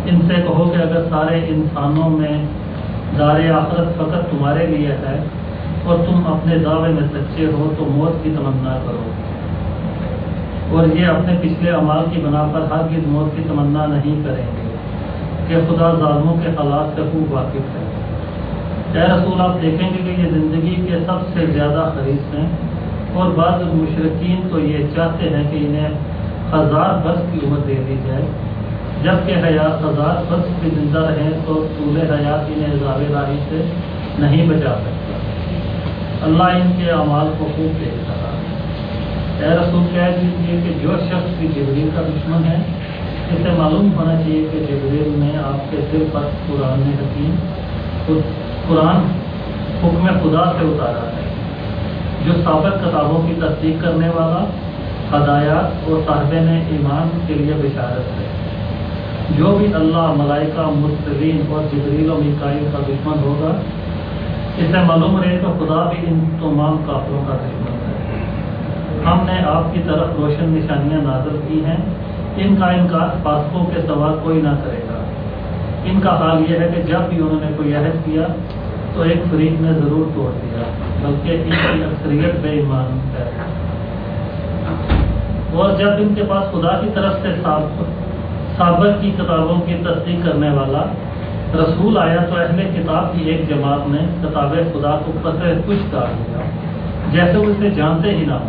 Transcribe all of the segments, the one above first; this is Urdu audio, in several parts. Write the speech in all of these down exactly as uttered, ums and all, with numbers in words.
ان سے کہو کہ اگر سارے انسانوں میں دار آخرت فقط تمہارے لیے ہے اور تم اپنے دعوے میں سچے ہو تو موت کی تمنا کرو، اور یہ اپنے پچھلے اعمال کی بنا پر ہرگز موت کی تمنا نہیں کریں گے کہ خدا ظالموں کے حالات سے خوب واقف ہے۔ اے رسول، آپ دیکھیں گے کہ یہ زندگی کے سب سے زیادہ حریص ہیں، اور بعض مشرکین تو یہ چاہتے ہیں کہ انہیں ہزار برس کی عمر دے دی جائے، جبکہ حیات ہزار برس بھی زندہ رہیں تو طول حیات انہیں عذاب الہی سے نہیں بچا سکتا۔ اللہ ان کے اعمال کو خوب دیکھ رہا ہے۔ اے رسول، کہہ دیجیے کہ جو شخص بھی جبریل کا دشمن ہے، اسے معلوم ہونا چاہیے کہ جبریل نے آپ کے دل پر قرآن حکیم قرآن حکم خدا سے اتارا ہے، جو سابق کتابوں کی تصدیق کرنے والا، ہدایات اور صاحبین ایمان کے لیے بشارت ہے۔ جو بھی اللہ، ملائکہ، مرسلین اور جبریل و میکائیل کا دشمن ہوگا، اسے معلوم رہے کہ خدا بھی ان تمام کافروں کا دشمن ہے۔ ہم نے آپ کی طرف روشن نشانیاں نازل کی ہیں، ان کا انکار فاسقوں کے سوا کوئی نہ کرے گا۔ ان کا حال یہ ہے کہ جب بھی انہوں نے کوئی عہد کیا تو ایک فریق نے ضرور توڑ دیا، بلکہ ان کی اکثریت بے ایمان ہے۔ اور جب ان کے پاس خدا کی طرف سے سابق کی کتابوں کی تصدیق کرنے والا رسول آیا تو اہل کتاب کی ایک جماعت نے کتاب خدا کو پتہ کچھ ڈال دیا، جیسے وہ اسے جانتے ہی نہ ہوں،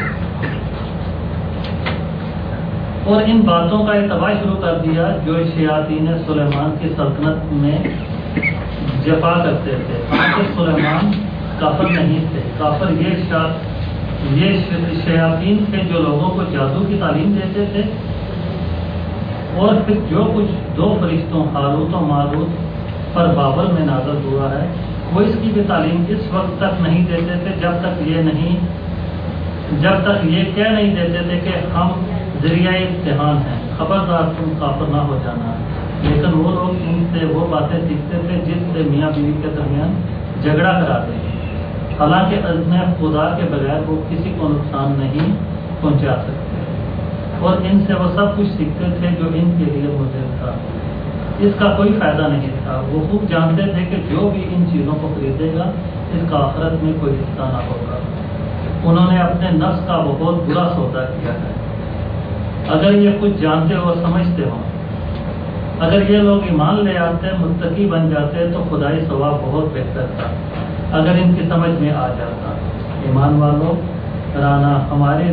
اور ان باتوں کا اتباع شروع کر دیا جو شیاطین سلیمان کی سلطنت میں جفا کرتے تھے۔ حالانکہ سلیمان کافر نہیں تھے، کافر یہ شا... یہ شیاطین تھے جو لوگوں کو جادو کی تعلیم دیتے تھے، اور پھر جو کچھ دو فرشتوں ہاروت و ماروت پر بابل میں نازل ہوا ہے، وہ اس کی بھی تعلیم اس وقت تک نہیں دیتے تھے جب تک یہ نہیں جب تک یہ کہہ نہیں دیتے تھے کہ ہم ذریعہ امتحان ہیں، خبردار تم کافر نہ ہو جانا۔ لیکن وہ لوگ ان سے وہ باتیں سیکھتے تھے جس سے میاں بیوی کے درمیان جھگڑا کراتے ہیں، حالانکہ اذن خدا کے بغیر وہ کسی کو نقصان نہیں پہنچا سکتے، اور ان سے وہ سب کچھ سیکھتے تھے جو ان کے لیے مضر تھا، اس کا کوئی فائدہ نہیں تھا۔ وہ خوب جانتے تھے کہ جو بھی ان چیزوں کو خریدے گا اس کا آخرت میں کوئی حصہ نہ ہوگا۔ انہوں نے اپنے نفس کا بہت برا سودا کیا ہے۔ اگر یہ کچھ جانتے اور سمجھتے ہوں، اگر یہ لوگ ایمان لے آتے، متقی بن جاتے تو خدائی ثواب بہت بہتر تھا اگر ان کی سمجھ میں آ جاتا۔ ایمان والوں، رانا ہماری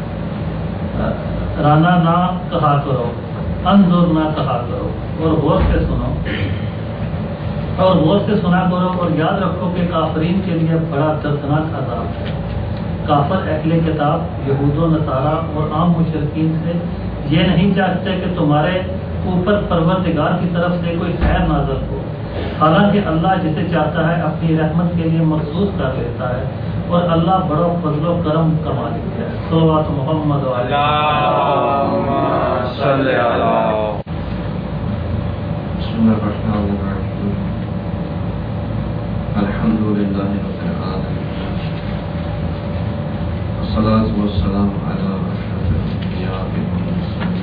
رانا نہ کہا کرو، انظر نہ کہا کرو، اور غور سے سنو اور غور سے سنا کرو، اور یاد رکھو کہ کافرین کے لیے بڑا دردناک عذاب ہے۔ کافر اہل کتاب، یہود و نصارہ اور عام مشرکین سے یہ نہیں چاہتے کہ تمہارے اوپر پروردگار کی طرف سے کوئی خیر نازل ہو، حالانکہ اللہ جسے چاہتا ہے اپنی رحمت کے لیے مخصوص کر لیتا ہے، اور اللہ بڑا فضل و کرم کا مالک ہے۔ صلوات محمد اللہم صلی علی بسم اللہ الرحمن الرحیم الحمد للہ رب العالمین والصلاة والسلام علی اشرف الانبیاء والمرسلین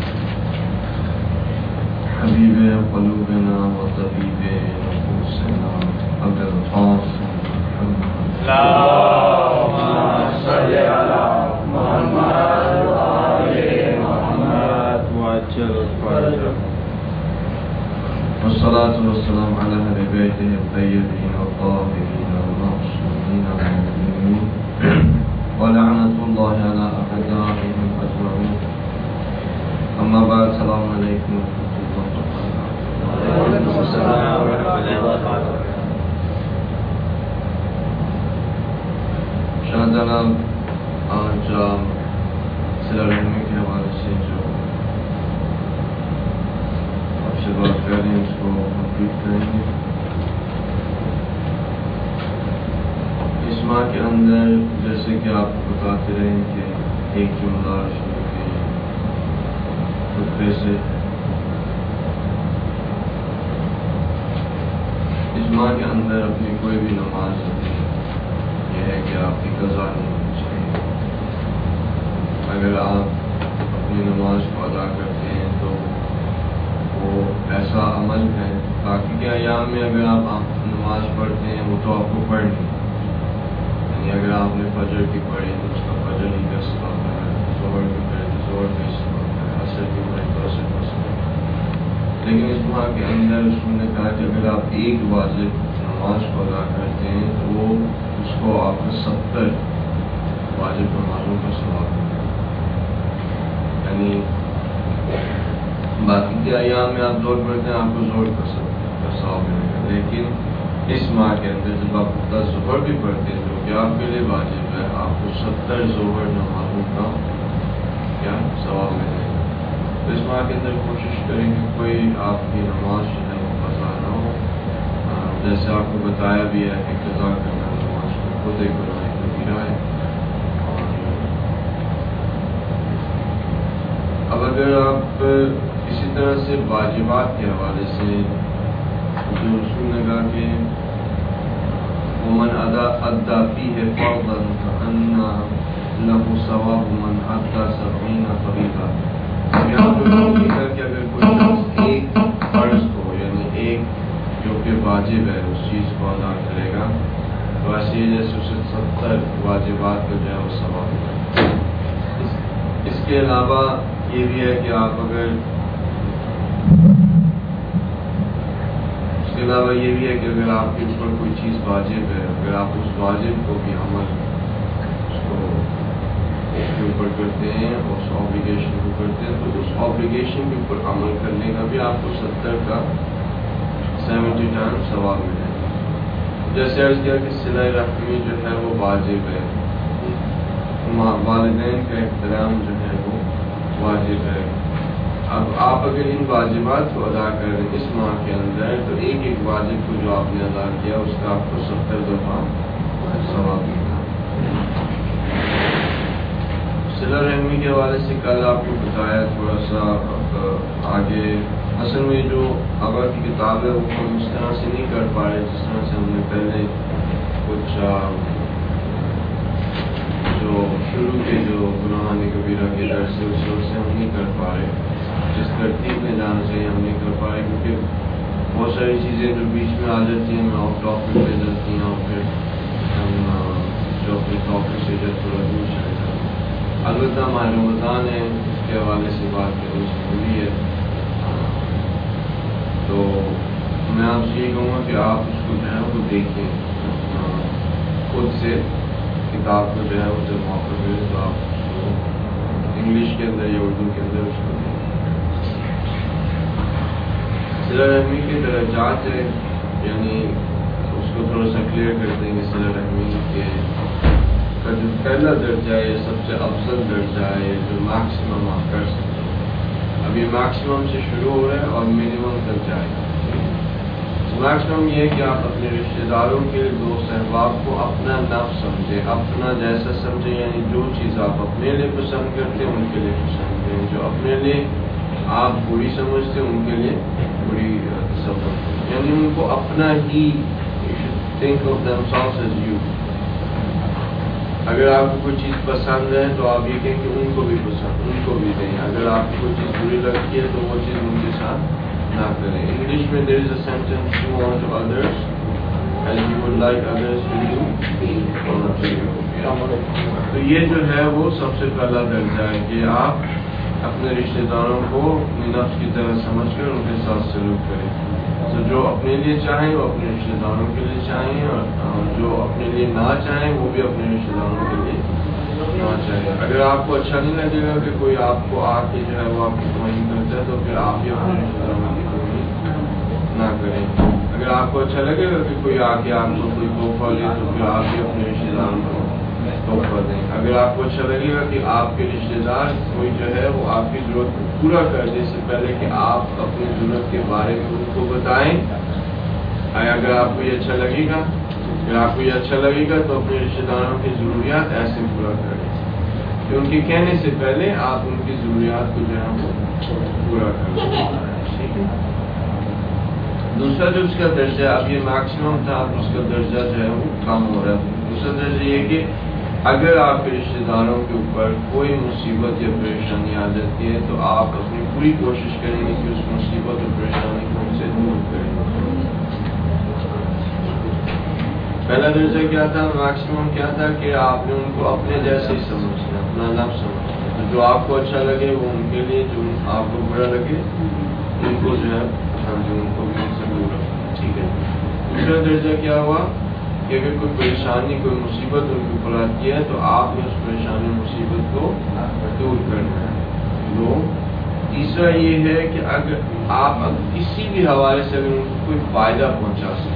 حبیب قلوبنا و طبیب نفوسنا ابو القاسم محمد اللہم صلی علی محمد و آل محمد وعجل فرجهم والصلاة والسلام علی اہل بیتہ الطیبین الطاہرین المعصومین المؤمنین ولعنۃ اللہ علی اعدائهم اجمعین۔ اما بعد، السلام علیکم ورحمۃ اللہ وبرکاتہ۔ وعلیکم السلام ورحمۃ اللہ وبرکاتہ۔ شاہ جناب، آج صلہ رحمی کے حوالے سے جو آپ سے بات کر رہے ہیں اس کو کمپلیٹ کریں گے۔ اس ماہ کے اندر جیسے کہ آپ بتاتے رہے کہ ایک جملہ شروع کے خطبے سے، اس ماہ کے اندر اپنی کوئی بھی نماز یہ ہے کہ آپ کی قضا نہیں ہونی چاہیے۔ اگر آپ اپنی نماز کو ادا کرتے ہیں تو وہ عمل ہے. باقی کے ایام میں اگر آپ نماز پڑھتے ہیں وہ تو آپ کو پڑھنی، یعنی اگر آپ نے فجر کی پڑھی تو اس کا فجر ہی کا ثواب ہے، ظہر کی پڑھی تو ظہر کا ثواب ہے، عصر کی پڑھی تو عصر کا ثواب ہے. لیکن اس ماہ کے اندر اس نے کہا کہ اگر آپ ایک واجب نماز کو ادا کرتے ہیں تو وہ اس کو آپ کو ستر واجب نمازوں کا ثواب ہے. یعنی باقی کے ایام میں آپ زور پڑھتے ہیں آپ کو زور کا ثواب ملے گا، لیکن اس ماہ کے اندر جب آپ دس ظہر بھی پڑھتے ہیں جو کہ آپ کے لیے واجب ہے، آپ کو ستر ظہر نمازوں کا کیا ثواب ملے گا. تو اس ماہ کے اندر کوشش کریں کہ کوئی آپ کی نماز جو ہے وہ قضا نہ ہو. جیسے آپ کو بتایا بھی ہے کہ قضا کرنا نماز کو خود ایک گناہ کبیرہ ہے. اب اگر آپ اسی طرح سے واجبات کے حوالے سے جو رسول نے کہا کہ ومن ادا ادا فیہ فرضا فأنا له ثواب من ادا سبعین فریضہ. یہاں پر یہ ہے کہ اگر کوئی شخص ایک فرض کو یعنی ایک جو کہ واجب ہے اس چیز کو ادا کرے گا تو ایسے ہی جیسے اسے ستر واجبات کو جو ہے وہ ثواب ملے گا. اس کے علاوہ یہ بھی ہے کہ آپ اگر اس کے علاوہ یہ بھی ہے کہ اگر آپ کے اوپر کوئی چیز واجب ہے، اگر آپ اس واجب کو بھی عمل اس کو اس کے اوپر کرتے ہیں اور اس آبلیگیشن کو کرتے ہیں تو اس آبلیگیشن کے اوپر عمل کرنے کا بھی آپ کو ستر کا سیونٹی ٹائم ثواب ملے گا. جیسے عرض کیا کہ صلہ رحمی جو ہے وہ واجب ہے، والدین کا احترام جو ہے وہ واجب ہے. اب آپ اگر ان واجبات کو ادا کر رہے ہیں اس ماہ کے اندر تو ایک ایک واجب کو جو آپ نے ادا کیا اس کا آپ کو ستر دفعہ ثواب ملتا. صلہ رحمی کے حوالے سے کل آپ کو بتایا تھوڑا سا آگے. اصل میں جو آبا کی کتاب ہے وہ ہم اس طرح سے نہیں کر پا رہے جس طرح سے ہم نے پہلے کچھ جو شروع کے جو گناہ کبیرہ کے درس سے اس وقت سے ہم نہیں کر پا رہے جس ترتیب میں جانا چاہیے ہم نہیں کر پا رہے کیونکہ بہت ساری چیزیں جو بیچ میں آ جاتی ہیں ہمیں آف ٹاپک لے جاتی ہیں اور پھر ہم جو اپنے ٹاپک سے جو تھوڑا دور چلے جاتے ہیں. البتہ ہمارے رمضان ہے اس کے حوالے سے بات کرنی ضروری ہے. تو میں آپ سے یہ کہوں گا کہ آپ اس کو جو ہے وہ دیکھیں خود سے کتاب کو جو ہے وہ جب موقع ملے تو آپ اس کو انگلش کے اندر یا اردو کے اندر اس کو دیں. صلہ رحمی کے درجات ہے، یعنی اس کو تھوڑا سا کلیئر کر دیں گے. صلہ رحمی کے کا جو پہلا درجہ ہے سب سے افضل درجہ ہے جو میکسیمم آپ کر سکتے ہیں. اب یہ میکسیمم سے شروع ہو رہا ہے اور منیمم تک جائے گا. میکسیمم یہ ہے کہ آپ اپنے رشتہ داروں کے دوست احباب کو اپنا نفس سمجھیں، اپنا جیسا سمجھیں، یعنی جو چیز آپ اپنے لیے پسند کرتے ہیں ان کے لیے پسند کریں، جو اپنے لیے آپ بری سمجھتے ہیں ان کے لیے بری سمجھتے، یعنی ان کو اپنا ہی think of themselves as you. اگر آپ کو کوئی چیز پسند ہے تو آپ یہ کہیں کہ ان کو بھی پسند ان کو بھی دیں. اگر آپ کو کوئی چیز بری لگتی ہے تو وہ چیز ان کے ساتھ نہ کریں. انگلش میں there is a sentence you want to others as you would like others to do. تو یہ جو ہے وہ سب سے پہلا درجہ ہے کہ آپ اپنے رشتہ داروں کو اپنے نفس کی طرح سمجھ کر ان کے ساتھ سلوک کریں. تو جو اپنے لیے چاہیں وہ اپنے رشتہ داروں کے لیے چاہیں اور جو اپنے لیے نہ چاہیں وہ بھی اپنے رشتہ داروں کے لیے نہ چاہیں. اگر آپ کو اچھا نہیں لگے گا کہ کوئی آپ کو آ کے جو ہے وہ آپ کی توہین کرتا ہے تو پھر آپ بھی اپنے رشتہ داروں کی توہین نہ کریں. اگر آپ کو اچھا لگے گا کہ کوئی آ کے آپ کو کوئی تحفہ لے تو پھر آپ بھی اپنے رشتہ داروں کو تحفہ دیں. اگر آپ کو اچھا لگے گا کہ آپ کے رشتہ دار کوئی جو ہے وہ آپ کی ضرورت کو پورا کر دے اس سے پہلے کہ آپ اپنی ضرورت کے بارے میں ان کو بتائیں، اگر آپ کو یہ اچھا لگے گا اگر آپ کو یہ اچھا لگے گا تو اپنے رشتہ داروں کی ضروریات ایسے پورا کریں کہ ان کے کہنے سے پہلے آپ ان کی ضروریات کو جو ہے وہ پورا کریں. ٹھیک ہے. دوسرا جو اس کا درجہ اب یہ میکسیمم تھا اب اس کا درجہ جو ہے وہ کم ہو رہا ہے. دوسرا درجہ یہ کہ اگر آپ کے رشتہ داروں کے اوپر کوئی مصیبت یا پریشانی آ جاتی ہے تو آپ اپنی پوری کوشش کریں گے کہ اس مصیبت اور پریشانی کو ان سے دور پہلا درجہ کیا تھا، میکسیمم کیا تھا کہ آپ نے ان کو اپنے جیسے ہی سمجھنا، اپنا نفس سمجھنا، جو آپ کو اچھا لگے وہ ان کے لیے، جو آپ کو برا لگے ان کو جو ہے ہاں جی ان کو بھی ان سے دور رکھنا، ٹھیک ہے۔ دوسرا درجہ کیا ہوا کہ اگر کوئی پریشانی کوئی مصیبت ان کے اوپر آتی ہے تو آپ نے اس پریشانی مصیبت کو دور کرنا ہے، دو۔ تیسرا یہ ہے کہ اگر آپ کسی بھی حوالے سے اگر ان کو کوئی فائدہ پہنچا سکیں،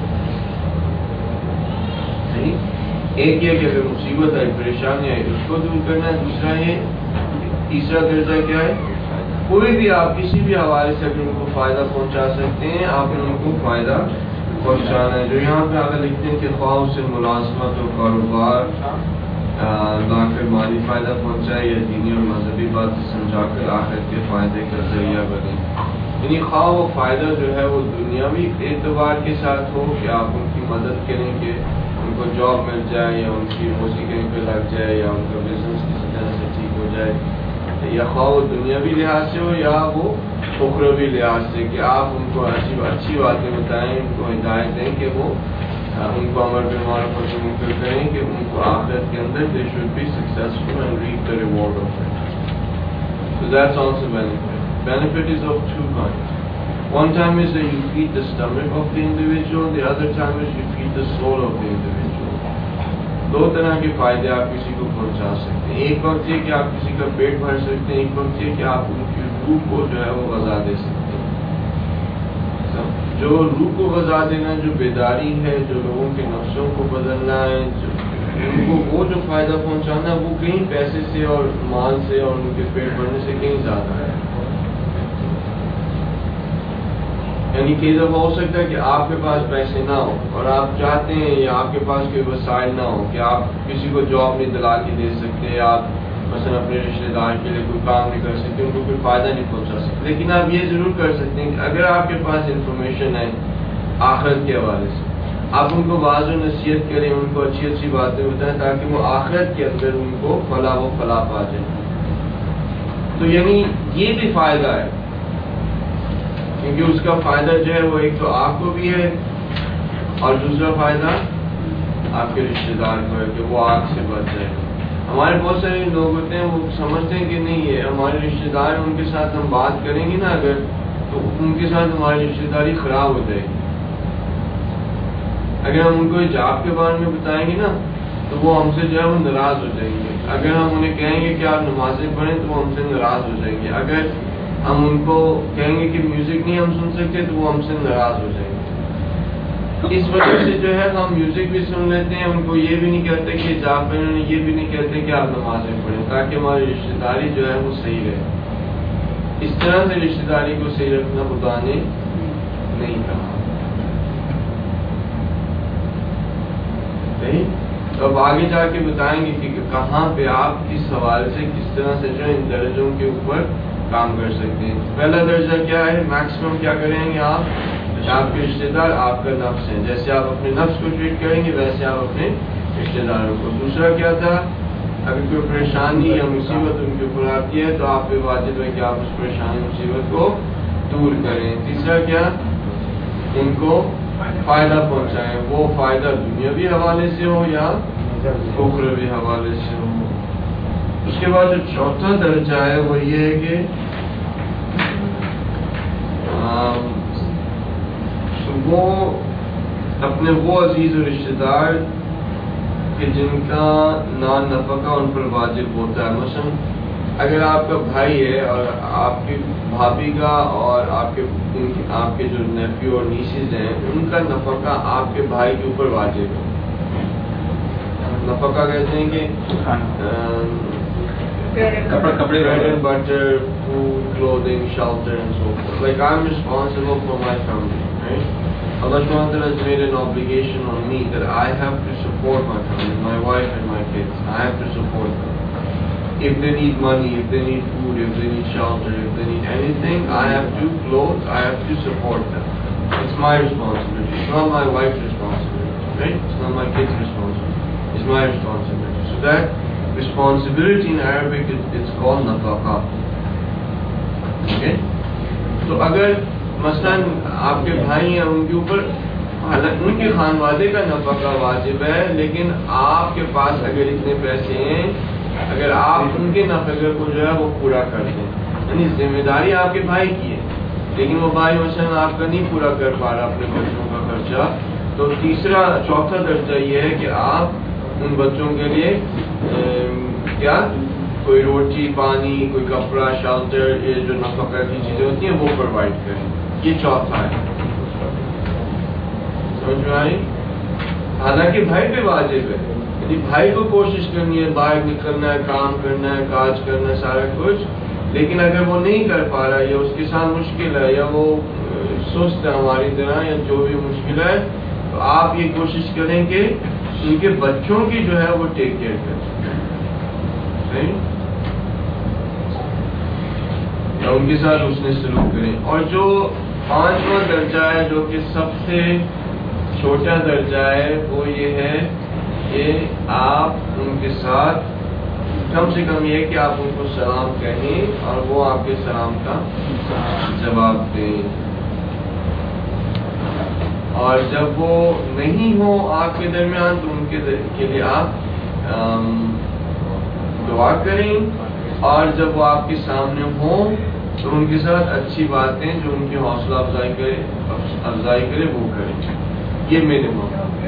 ایک یہ کہ اگر مصیبت آئی پریشانی آئی اس کو دور کرنا ہے، دوسرا یہ تیسرا درجہ کیا ہے، کوئی بھی آپ کسی بھی حوالے سے اگر ان کو فائدہ پہنچا سکتے ہیں آپ نے ان کو فائدہ پہنچانا ہے۔ جو یہاں پہ آگے لکھتے ہیں کہ خواہ سے ملازمت اور کاروبار لا کر مالی فائدہ پہنچائے یا دینی اور مذہبی بات سمجھا کر آخرت کے فائدے کا ذریعہ بنے، یعنی خواہ وہ فائدہ جو ہے وہ دنیاوی اعتبار کے ساتھ ہو کہ آپ ان کی مدد کریں کہ ان کو جاب مل جائے یا ان کی روزی کہیں پہ لگ جائے یا ان کا بزنس کسی طرح سے ٹھیک ہو جائے، یا خواہ وہ دنیاوی لحاظ سے ہو یا وہ اخروی لحاظ سے کہ آپ ان کو اچھی اچھی باتیں بتائیں، ان کو ہدایت دیں کہ وہ ان کو امر بالمعروف اور نہی عن المنکر کریں کہ ان کو آخرت کے اندر they should be successful and reap the reward of it. So that's also benefit. Benefit is of two kinds. One time is that you feed the stomach of the individual, the other time is you feed the soul of the individual. دو طرح کے فائدے آپ کسی کو پہنچا سکتے ہیں، ایک وقت یہ کہ آپ کسی کا پیٹ بھر سکتے ہیں، ایک وقت یہ کہ آپ ان کی روح کو جو ہے وہ غذا دے سکتے ہیں۔ جو روح کو غذا دینا، جو بیداری ہے، جو لوگوں کے نفسوں کو بدلنا ہے، جو ان کو وہ جو فائدہ پہنچانا وہ کہیں پیسے سے اور مال سے اور ان کے پیٹ بھرنے سے کہیں زیادہ ہے۔ یعنی کئی دفعہ ہو سکتا ہے کہ آپ کے پاس پیسے نہ ہو اور آپ چاہتے ہیں یا آپ کے پاس کوئی وسائل نہ ہو کہ آپ کسی کو جاب نہیں دلا کے دے سکتے، آپ مثلا اپنے رشتے دار کے لیے کوئی کام نہیں کر سکتے، ان کو کوئی فائدہ نہیں پہنچا سکتے، لیکن آپ یہ ضرور کر سکتے ہیں کہ اگر آپ کے پاس انفارمیشن ہے آخرت کے حوالے سے آپ ان کو واضح و نصیحت کریں، ان کو اچھی اچھی باتیں بتائیں تاکہ وہ آخرت کے اندر ان کو فلاح و فلاح پا جائیں۔ تو یعنی یہ بھی فائدہ ہے کیونکہ اس کا فائدہ جو ہے وہ ایک تو آپ کو بھی ہے اور دوسرا فائدہ آپ کے رشتے دار کو ہے کہ وہ آگ سے بچ جائے۔ ہمارے بہت سارے لوگ ہوتے ہیں وہ سمجھتے ہیں کہ نہیں یہ ہمارے رشتے دار ان کے ساتھ ہم بات کریں گے نا اگر تو ان کے ساتھ ہماری رشتے داری خراب ہو جائے گی، اگر ہم ان کو حجاب کے بارے میں بتائیں گے نا تو وہ ہم سے جو ہے وہ ناراض ہو جائیں گے، اگر ہم انہیں کہیں گے کہ آپ نمازیں پڑھیں تو وہ ہم سے ناراض ہو جائیں گے، اگر ہم ان کو کہیں گے کہ میوزک نہیں ہم سن سکتے تو وہ ہم سے ناراض ہو جائیں گے۔ اس وجہ سے جو ہے ہم میوزک بھی سن لیتے ہیں، ان کو یہ بھی نہیں کہتے کہ حجاب پہنیں، یہ بھی نہیں کہتے کہ آپ نمازیں پڑھیں تاکہ ہماری رشتے داری جو ہے وہ صحیح رہے۔ اس طرح سے رشتے داری کو صحیح رکھنا خدا نے نہیں کہا۔ تو اب آگے جا کے بتائیں گے کہ کہاں پہ آپ کس حوالے سے کس طرح سے جو ان درجوں کے اوپر کام کر سکتے ہیں۔ پہلا درجہ کیا ہے، میکسیمم کیا کریں گے آپ، آپ کے رشتے دار آپ کا نفس ہے، جیسے آپ اپنے نفس کو ٹریٹ کریں گے ویسے آپ اپنے رشتے داروں کو۔ دوسرا کیا تھا، اگر کوئی پریشانی یا مصیبت ان کے اوپر آتی ہے تو آپ پہ واجب ہے کہ آپ اس پریشانی مصیبت کو دور کریں۔ تیسرا کیا، ان کو فائدہ پہنچائیں، وہ فائدہ دنیاوی حوالے سے ہو یا اخروی حوالے سے ہو۔ اس کے بعد جو چوتھا درجہ ہے وہ یہ ہے کہ وہ اپنے وہ عزیز و رشتے دار کہ جن کا نان نفقہ ان پر واجب ہوتا ہے، مثلا اگر آپ کا بھائی ہے اور آپ کی بھابھی کا اور آپ کے آپ کے جو نیفیو اور نیسز ہیں ان کا نفقہ آپ کے بھائی کے اوپر واجب ہے۔ نفقہ کہتے ہیں کہ کپڑے bread and butter, food, clothing, shelter and so forth. Like I'm responsible for my family, right? Allah subhanahu wa ta'ala has made an obligation on me that I have to support my family, my wife and my kids. I have to support them. If they need money, if they need food, if they need shelter, if they need anything, I have to clothe, I have to support them. It's my responsibility. It's not my wife's responsibility, right? It's not my kids' responsibility. It's my responsibility. So that responsibility in Arabic it, it's called nafaqa. Okay? تو اگر مثلا آپ کے بھائی ہیں ان کے اوپر حالانکہ ان کے خانوادے کا نفقہ واجب ہے، لیکن آپ کے پاس اگر اتنے پیسے ہیں، اگر آپ ان کے نفقے کو جو ہے وہ پورا کر دیں، یعنی ذمہ داری آپ کے بھائی کی ہے لیکن وہ بھائی مثلاً آپ کا نہیں پورا کر پا رہا اپنے بچوں کا خرچہ، تو تیسرا چوتھا درجہ یہ ہے کہ آپ ان بچوں کے لیے کیا کوئی روٹی پانی، کوئی کپڑا، شیلٹر، یہ جو نفقہ کی چیزیں ہوتی ہیں وہ پرووائڈ کریں. یہ چوتھا ہے. سمجھ میں آئی؟ حالانکہ بھائی پہ واجب ہے، یعنی بھائی کو کوشش کرنی ہے، باہر نکلنا ہے، کام کرنا ہے، کاج کرنا ہے، سارا کچھ، لیکن اگر وہ نہیں کر پا رہا یا اس کے ساتھ مشکل ہے یا وہ سست ہے ہماری طرح یا جو بھی مشکل ہے، تو آپ یہ کوشش کریں کہ ان کے بچوں کی جو ہے وہ ٹیک کیئر کریں، یا ان کے ساتھ اس نے سلوک کریں. اور جو پانچواں درجہ ہے جو کہ سب سے چھوٹا درجہ ہے وہ یہ ہے کہ آپ ان کے ساتھ کم سے کم یہ کہ آپ ان کو سلام کہیں اور وہ آپ کے سلام کا جواب دیں. اور جب وہ نہیں ہو آپ کے درمیان تو ان کے لیے آپ دعا کریں، اور جب وہ آپ کے سامنے ہوں تو ان کے ساتھ اچھی باتیں جو ان کی حوصلہ افزائی کرے افزائی کرے وہ کریں. یہ منیمم.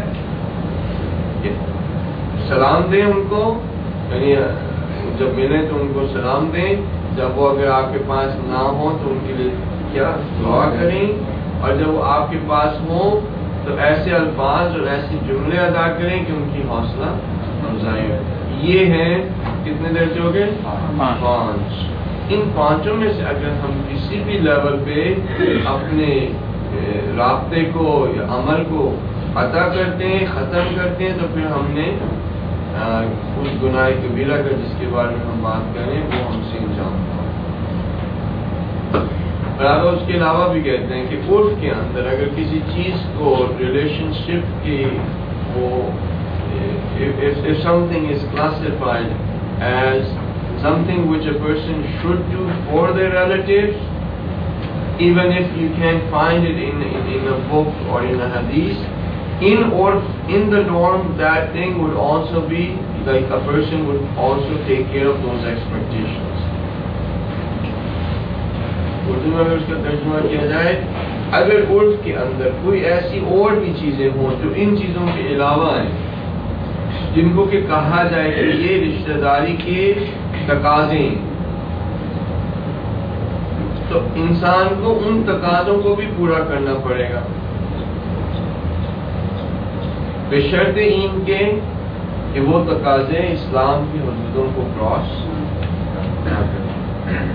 سلام دیں ان کو، یعنی جب ملیں تو ان کو سلام دیں، جب وہ اگر آپ کے پاس نہ ہو تو ان کے لیے کیا دعا کریں، اور جب وہ آپ کے پاس ہوں تو ایسے الفاظ اور ایسے جملے ادا کریں کہ ان کی حوصلہ افزائی ہو. یہ ہیں کتنے درجے ہو گئے؟ پانچ. ان پانچوں میں سے اگر ہم کسی بھی لیول پہ اپنے رابطے کو یا عمل کو عطا کرتے ہیں، ختم کرتے ہیں، تو پھر ہم نے اس گناہ کبیرہ کا جس کے بارے میں ہم بات کریں وہ ہم سے انجام ہوا. اور اس کے علاوہ بھی کہتے ہیں کہ عرف کے اندر اگر کسی چیز کو ریلیشن شپ کی وہ if, if, if something is classified as something which a person should do for their relatives, even if you can't find it in, in, in a book or in a hadith, in or in the norm that thing would also be like a person would also take care of those expectations. Urdu میں اگر اس کا ترجمہ کیا جائے، اگر عرف کے اندر کوئی ایسی اور بھی چیزیں ہوں جو ان چیزوں کے علاوہ ہیں جن کو کہ کہا جائے کہ یہ رشتہ داری کے تقاضے ہیں، تو انسان کو ان تقاضوں کو بھی پورا کرنا پڑے گا بشرط ان کے کہ وہ تقاضے اسلام کی حدودوں کو کراس نہ کریں.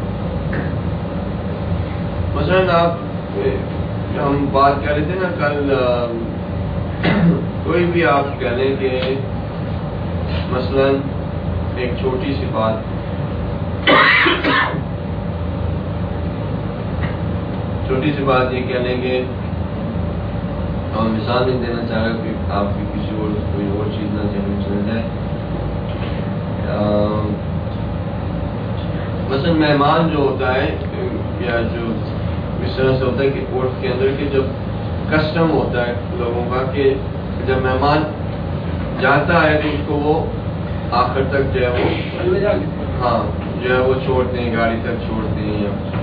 مثلاً آپ ہم بات کر رہے تھے نا کل، کوئی بھی آپ کہہ لیں کہ مثلاً ایک چھوٹی سی بات، چھوٹی سی بات یہ کہہ لیں گے، اور مثال نہیں دینا چاہ رہا کہ آپ کی کسی اور کوئی اور چیز نہ ذہن چل جائے. مثلا مہمان جو ہوتا ہے یا جو اس طرح سے ہوتا ہے کہ عرف کے اندر کہ جب کسٹم ہوتا ہے لوگوں کا کہ جب مہمان جاتا ہے تو اس کو وہ آخر تک جو ہے وہ ہاں جو ہے وہ چھوڑتے ہیں، گاڑی تک چھوڑتے ہیں.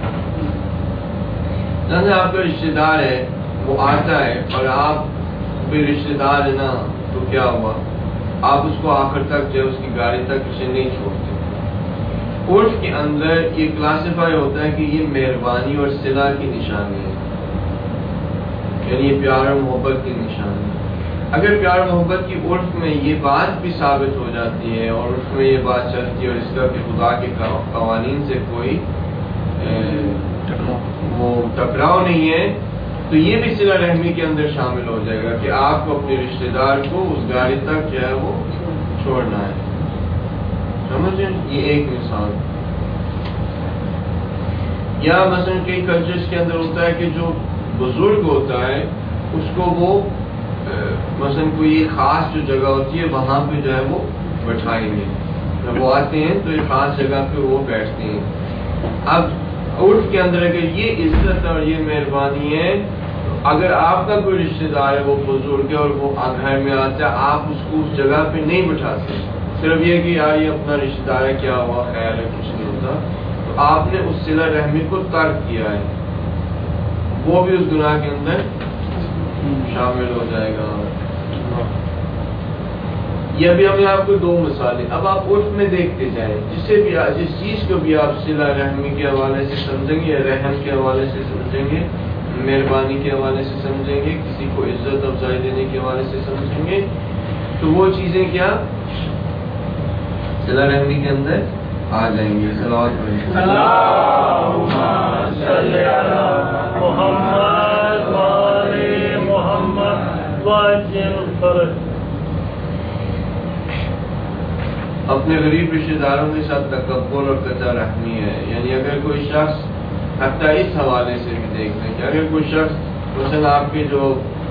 جیسے آپ کا رشتے دار ہے وہ آتا ہے اور آپ بھی رشتے دار ہے نا، تو کیا ہوا، آپ اس کو آخر تک جو ہے اس کی گاڑی تک اسے نہیں چھوڑتے. عرف کے اندر یہ کلاسیفائی ہوتا ہے کہ یہ مہربانی اور صلہ کی نشانی ہے، یعنی یہ پیار اور محبت کی نشانی ہے. اگر پیار محبت کی عرف میں یہ بات بھی ثابت ہو جاتی ہے اور اس میں یہ بات چلتی ہے اور اس کا کہ خدا کے قوانین سے کوئی وہ ٹکراؤ نہیں ہے، تو یہ بھی صلہ رحمی کے اندر شامل ہو جائے گا کہ آپ کو اپنے رشتے دار کو اس گاڑی تک جو ہے وہ چھوڑنا ہے. سمجھیں؟ یہ ایک مثال. یا مثلا کئی کلچرز کے اندر ہوتا ہے کہ جو بزرگ ہوتا ہے اس کو وہ مثلا کوئی ایک خاص جو جگہ ہوتی ہے وہاں پہ جو ہے وہ بٹھائیں گے، جب وہ آتے ہیں تو ایک خاص جگہ پہ وہ بیٹھتے ہیں. اب عرف کے اندر اگر یہ عزت اور یہ مہربانی ہے اگر آپ کا کوئی رشتہ دار ہے وہ بزرگ ہے اور وہ گھر میں آتا ہے، آپ اس کو اس جگہ پہ نہیں بٹھاتے، صرف یہ کہ یار یہ اپنا رشتہ دار ہے، کیا ہوا، خیال ہے، کچھ نہیں ہوتا، تو آپ نے اس صلہ رحمی کو ترک کیا ہے، وہ بھی اس گناہ کے اندر شامل ہو جائے گا۔ یہ ابھی ہم نے آپ کو دو مثالیں، اب آپ عرف میں دیکھتے جائیں، جسے بھی جس چیز کو بھی آپ صلہ رحمی کے حوالے سے سمجھیں گے، رحم کے حوالے سے سمجھیں گے، مہربانی کے حوالے سے سمجھیں گے، کسی کو عزت افزائی دینے کے حوالے سے سمجھیں گے، تو وہ چیزیں کیا صلہ رحمی کے اندر آ جائیں گے۔ صلوات پڑھیں۔ اللہم صلی علی محمد و آل محمد وعجل فرج۔ اپنے غریب رشتہ داروں کے ساتھ تکبر اور قطع رحمی ہے، یعنی اگر کوئی شخص حتیٰ اس حوالے سے بھی دیکھ لیں کہ اگر کوئی شخص مثلا آپ کے جو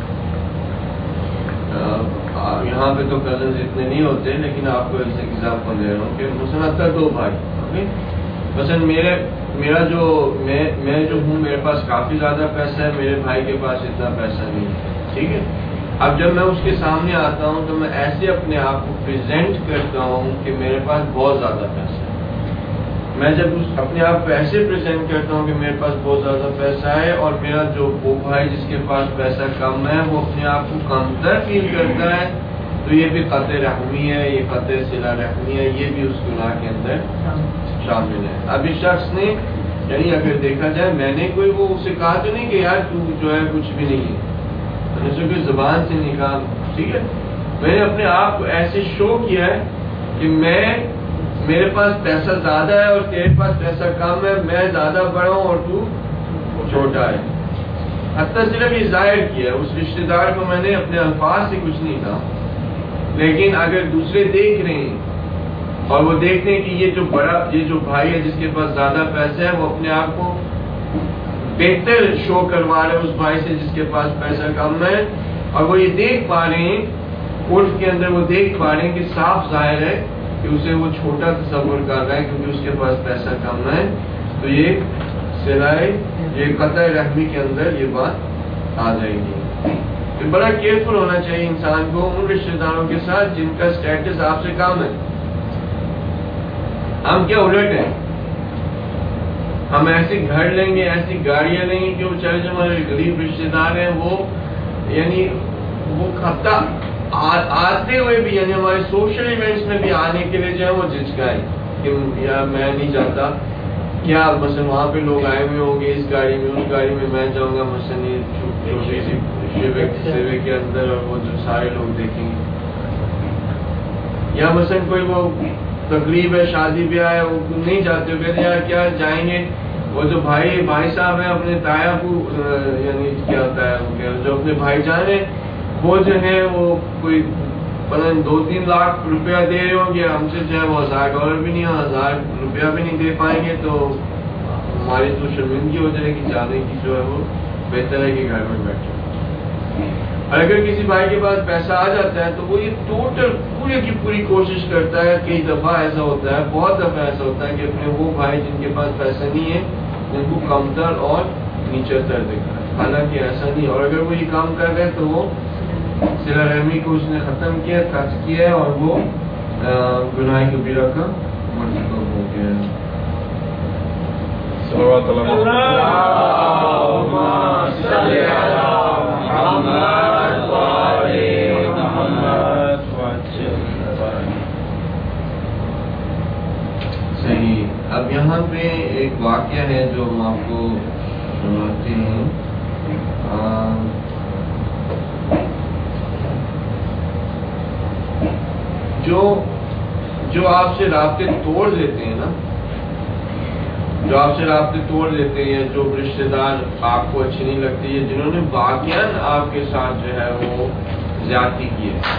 یہاں پہ تو کزنز اتنے نہیں ہوتے لیکن آپ کو ایسے ایگزامپل دے رہا ہوں کہ مثلا حتیٰ دو بھائی، اوکے، مثلا میرے میرا جو میں میں جو ہوں میرے پاس کافی زیادہ پیسہ ہے، میرے بھائی کے پاس اتنا پیسہ نہیں ہے، ٹھیک ہے۔ اب جب میں اس کے سامنے آتا ہوں تو میں ایسے اپنے آپ کو پریزنٹ کرتا ہوں کہ میرے پاس بہت زیادہ پیسہ ہے۔ میں جب اس اپنے آپ کو ایسے پریزنٹ کرتا ہوں کہ میرے پاس بہت زیادہ پیسہ ہے اور میرا جو وہ بھائی جس کے پاس پیسہ کم ہے وہ اپنے آپ کو کمتر فیل کرتا ہے، تو یہ بھی قطع رحمی ہے، یہ قطع صلہ رحمی ہے، یہ بھی اس گناہ کے اندر شامل ہے۔ اب اس شخص نے یعنی اگر دیکھا جائے میں نے کوئی وہ اسے کہا تو نہیں کہ یار تو جو ہے کچھ بھی نہیں ہے، میں نے کوئی زبان سے نہیں کہا، ٹھیک ہے، میں نے اپنے آپ کو ایسے شو کیا ہے کہ میں میرے پاس پیسہ زیادہ ہے اور تیرے پاس پیسہ کم ہے، میں زیادہ بڑا ہوں اور تو چھوٹا ہے۔ حتیٰ صرف یہ ظاہر کیا ہے، اس رشتہ دار کو میں نے اپنے الفاظ سے کچھ نہیں کہا، لیکن اگر دوسرے دیکھ رہے ہیں اور وہ دیکھتے ہیں کہ یہ جو بڑا یہ جو بھائی ہے جس کے پاس زیادہ پیسہ ہے وہ اپنے آپ کو بہتر شو کروا رہے ہیں اس بھائی سے جس کے پاس پیسہ کم ہے، اور وہ یہ دیکھ پا رہے ہیں عرف کے اندر، وہ دیکھ پا رہے ہیں کہ صاف ظاہر ہے کہ اسے وہ چھوٹا تصور کر رہا ہے کیونکہ اس کے پاس پیسہ کم ہے، تو یہ صلہ یہ قطع رحمی کے اندر یہ بات آ جائے گی۔ تو بڑا کیئرفل ہونا چاہیے انسان کو ان رشتہ داروں کے ساتھ جن کا سٹیٹس آپ سے کم ہے۔ ہم کیا الٹ ہیں، ہم ایسے گھر لیں گے، ایسی گاڑیاں لیں گے کہ وہ چاہے جو ہمارے غریب رشتہ دار ہیں وہ یعنی وہ خطہ آتے ہوئے بھی یعنی ہمارے سوشل ایونٹس میں بھی آنے کے لیے جو ہے وہ جھجکائیں کہ یار میں نہیں چاہتا، کیا مثلا وہاں پہ لوگ آئے ہوئے ہوں گے اس گاڑی میں، اس گاڑی میں میں جاؤں گا مثلا یہ چھوٹی سی سیوے کے اندر اور وہ جو سارے لوگ دیکھیں گے، یا مثلا کوئی وہ تقریب ہے، شادی بیاہ ہے، وہ نہیں جاتے ہو، کہتے یار کیا جائیں گے، وہ جو بھائی بھائی صاحب ہیں اپنے تایا کو یعنی کیا ہوتا ہے جو اپنے بھائی جان ہیں وہ جو ہے وہ کوئی پتہ دو تین لاکھ روپیہ دے رہے ہوں گے، ہم سے جو ہے وہ ہزار ڈالر بھی نہیں، ہزار روپیہ بھی نہیں دے پائیں گے، تو ہماری تو شرمندگی ہو جائے گی، جانے کی جو ہے وہ بہتر ہے کہ گھر میں بیٹھے۔ اور اگر کسی بھائی کے پاس پیسہ آ جاتا ہے تو وہ یہ ٹوٹل پورے کی پوری کوشش کرتا ہے، کئی دفعہ ایسا ہوتا ہے، بہت دفعہ ایسا ہوتا ہے کہ اپنے وہ بھائی جن کے پاس پیسہ نہیں ہے ان کو کمتر اور نیچر تر دکھا ہے، حالانکہ ایسا نہیں، اور اگر وہ یہ کام کر رہے تو وہ صلہ رحمی کو اس نے ختم کیا، قطع کیا اور وہ گناہ کبیرہ کا مرتکب ہو گیا ہے۔ صلوات اللہ اللہم صلی علی محمد و آل محمد وعجل فرج۔ صحیح۔ اب یہاں پہ ایک واقعہ ہے جو ہم آپ کو سناتے ہیں۔ جو جو آپ سے رابطے توڑ دیتے ہیں نا، جو آپ سے رابطے توڑ دیتے ہیں، جو رشتہ دار آپ کو اچھی نہیں لگتی ہے، جنہوں نے واقعاً آپ کے ساتھ جو ہے وہ زیادتی کی ہے،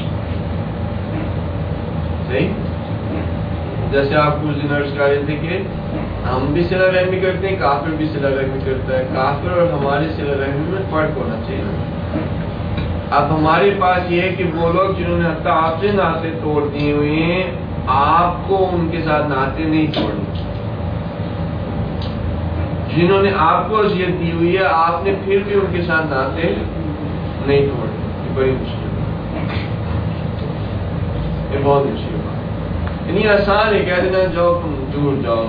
صحیح، جیسے آپ کچھ دن عرض کر رہے تھے کہ ہم بھی صلہ رحمی کرتے ہیں، کافر بھی صلہ رحمی کرتا ہے، کافر اور ہمارے صلہ رحمی میں فرق ہونا چاہیے۔ اب ہمارے پاس یہ ہے کہ وہ لوگ جنہوں نے حتیٰ آپ سے ناطے توڑ دیے ہوئے ہیں، آپ کو ان کے ساتھ ناطے نہیں توڑنے، جنہوں نے آپ کو اذیت دی ہوئی ہے آپ نے پھر بھی ان کے ساتھ ناطے نہیں توڑے. یہ بڑی مشکل ہے، یہ بہت مشکل بات. یعنی آسان ہے کہہ دینا جاؤ تم دور جاؤ،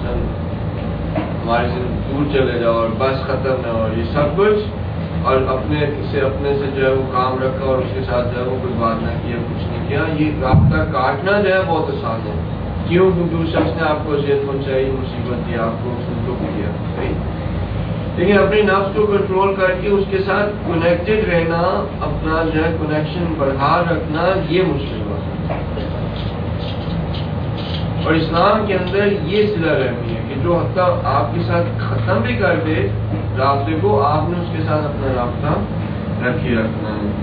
ہمارے سے دور چلے جاؤ اور بس ختم نہ ہو یہ سب کچھ، اور اپنے سے اپنے سے جو ہے وہ کام رکھا اور اس کے ساتھ جو ہے وہ کوئی بات نہ کیا، کچھ نہیں کیا. یہ رابطہ کاٹنا جو ہے بہت آسان ہے. کیوں؟ کیونکہ اس شخص نے آپ کو اذیت پہنچائی، مصیبت دی آپ کو، اس نے دکھ دیا. لیکن اپنے نفس کو کنٹرول کر کے اس کے ساتھ کنیکٹڈ رہنا، اپنا جو ہے کنیکشن برقرار رکھنا، یہ مشکل بات ہے. اور اسلام کے اندر یہ صلہ رحمی ہے کہ جو حتیٰ آپ کے ساتھ ختم بھی کر دے رابطے کو، آپ نے اس کے ساتھ اپنا رابطہ رکھے رکھنا ہے.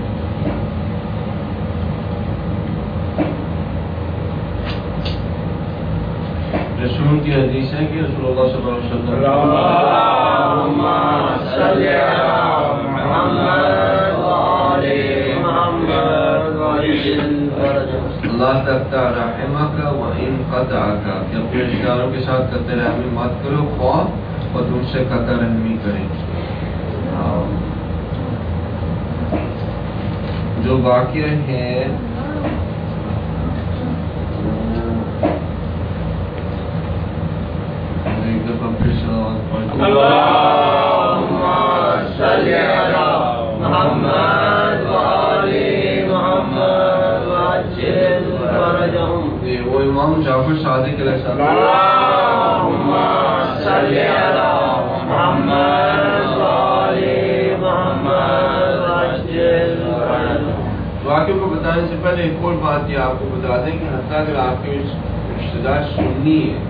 رسول کی حدیث ہے کہ رسول اللہ صلی اللہ علیہ وسلم اللہم صلی علی محمد وآل محمد وعجل اللہ تقطع رحمک وان قطعک، کہ اپنے رشتہ داروں کے ساتھ قطع رحمی مت کرو خواہ اور تم سے قطع رحمی کریں. جو واقعہ ہے ایک دفعہ پھر صلوات پڑھتے اللہم صلی علی محمد وآل محمد وعجل فرجہم. وہ امام جعفر صادق علیہ السلام اللہم صلی علی محمد وآل محمد وعجل فرجہم. واقعوں کو بتانے سے پہلے ایک اور بات یہ آپ کو بتا دیں کہ حتیٰ اگر آپ کے رشتے دار سنی ہے،